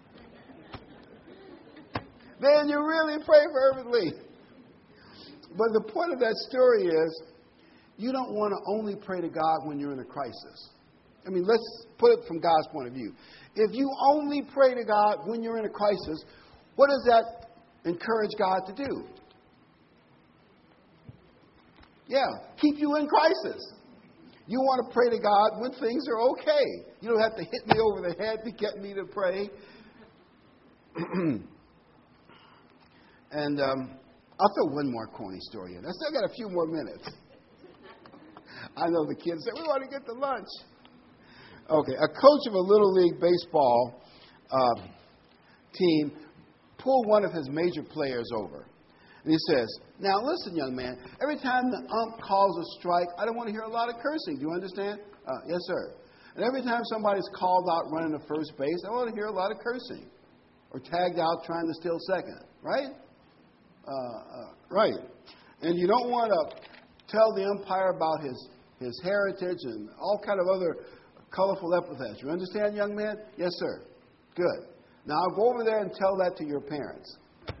Then you really pray fervently." But the point of that story is, you don't want to only pray to God when you're in a crisis. I mean, let's put it from God's point of view. If you only pray to God when you're in a crisis, what does that encourage God to do? Yeah, keep you in crisis. You want to pray to God when things are okay. You don't have to hit me over the head to get me to pray. And I'll throw one more corny story in. I still got a few more minutes. I know the kids say, "We want to get to lunch." Okay, a coach of a Little League baseball team pulled one of his major players over. And he says, "Now listen, young man, every time the ump calls a strike, I don't want to hear a lot of cursing. Do you understand?" "Yes, sir." "And every time somebody's called out running to first base, I want to hear a lot of cursing. Or tagged out trying to steal second. Right?" Right. "And you don't want to tell the umpire about his heritage and all kind of other colorful epithets. You understand, young man?" "Yes, sir." "Good. Now I'll go over there and tell that to your parents."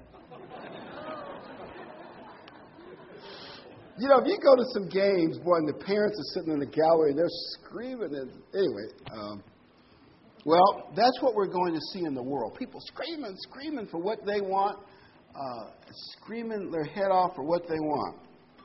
If you go to some games, boy, and the parents are sitting in the gallery and they're screaming. Anyway, well, that's what we're going to see in the world. People screaming for what they want, screaming their head off for what they want.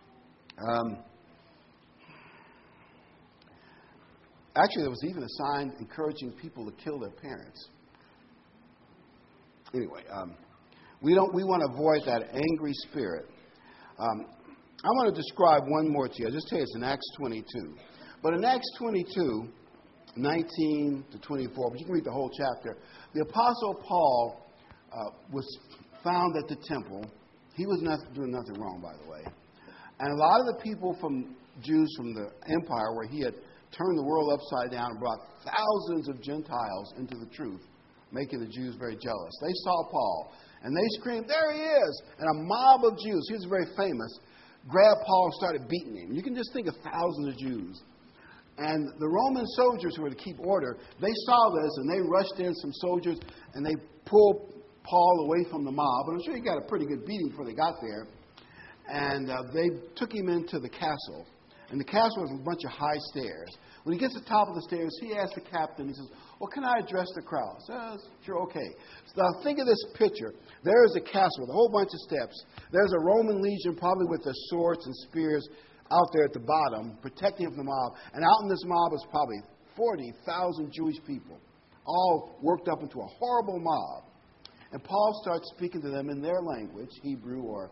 Actually, there was even a sign encouraging people to kill their parents. Anyway, we want to avoid that angry spirit. I want to describe one more to you. I'll just tell you it's in Acts 22. But in Acts 22, 19 to 24, but you can read the whole chapter, the Apostle Paul was found at the temple. He was doing nothing wrong, by the way. And a lot of the people Jews from the empire, where he had turned the world upside down and brought thousands of Gentiles into the truth, making the Jews very jealous. They saw Paul, and they screamed, "There he is!" And a mob of Jews, he was very famous, grabbed Paul and started beating him. You can just think of thousands of Jews. And the Roman soldiers who were to keep order, they saw this, and they rushed in, some soldiers, and they pulled Paul away from the mob. And I'm sure he got a pretty good beating before they got there. And they took him into the castle. And the castle was a bunch of high stairs. When he gets to the top of the stairs, he asks the captain, he says, "Well, can I address the crowd?" Says, "Sure, okay." So now think of this picture. There is a castle with a whole bunch of steps. There's a Roman legion, probably with their swords and spears, out there at the bottom, protecting him from the mob. And out in this mob is probably 40,000 Jewish people, all worked up into a horrible mob. And Paul starts speaking to them in their language, Hebrew or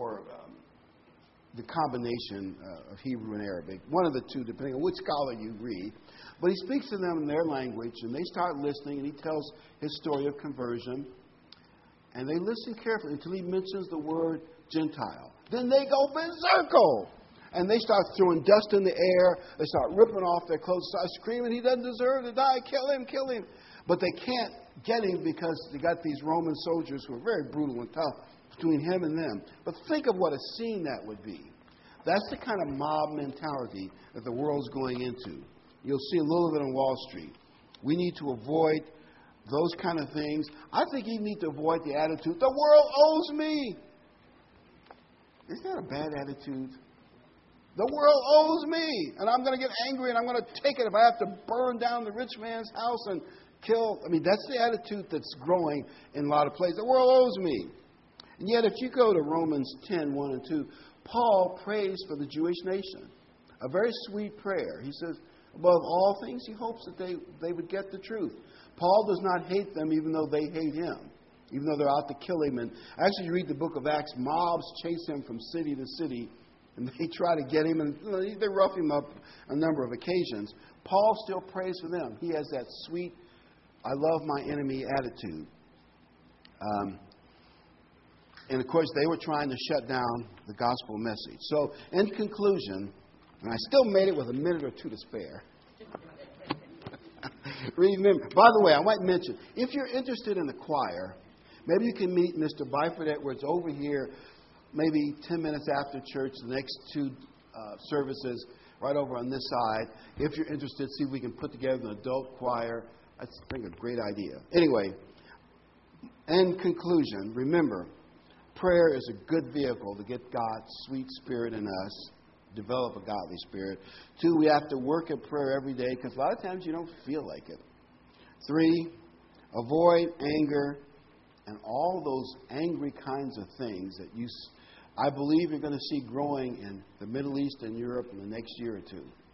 the combination of Hebrew and Arabic, one of the two, depending on which scholar you read. But he speaks to them in their language, and they start listening, and he tells his story of conversion. And they listen carefully until he mentions the word Gentile. Then they go berserk. And they start throwing dust in the air. They start ripping off their clothes, start screaming, he doesn't deserve to die, kill him, kill him. But they can't get him because they got these Roman soldiers who are very brutal and tough between him and them. But think of what a scene that would be. That's the kind of mob mentality that the world's going into. You'll see a little bit on Wall Street. We need to avoid those kind of things. I think you need to avoid the attitude, the world owes me. Is that a bad attitude? The world owes me, and I'm going to get angry, and I'm going to take it if I have to burn down the rich man's house and kill. I mean, that's the attitude that's growing in a lot of places. The world owes me. And yet, if you go to Romans 10, 1 and 2, Paul prays for the Jewish nation. A very sweet prayer. He says, above all things, he hopes that they would get the truth. Paul does not hate them even though they hate him, even though they're out to kill him. And actually, you read the book of Acts, mobs chase him from city to city, and they try to get him, and they rough him up on a number of occasions. Paul still prays for them. He has that sweet, I love my enemy attitude. And, of course, they were trying to shut down the gospel message. So, in conclusion, and I still made it with a minute or two to spare. Remember, by the way, I might mention, if you're interested in the choir, maybe you can meet Mr. Byford Edwards over here maybe 10 minutes after church, the next two services right over on this side. If you're interested, see if we can put together an adult choir. I think a great idea. Anyway, in conclusion, remember, prayer is a good vehicle to get God's sweet spirit in us, develop a godly spirit. 2, we have to work at prayer every day because a lot of times you don't feel like it. 3, avoid anger and all those angry kinds of things that I believe you're going to see growing in the Middle East and Europe in the next year or two.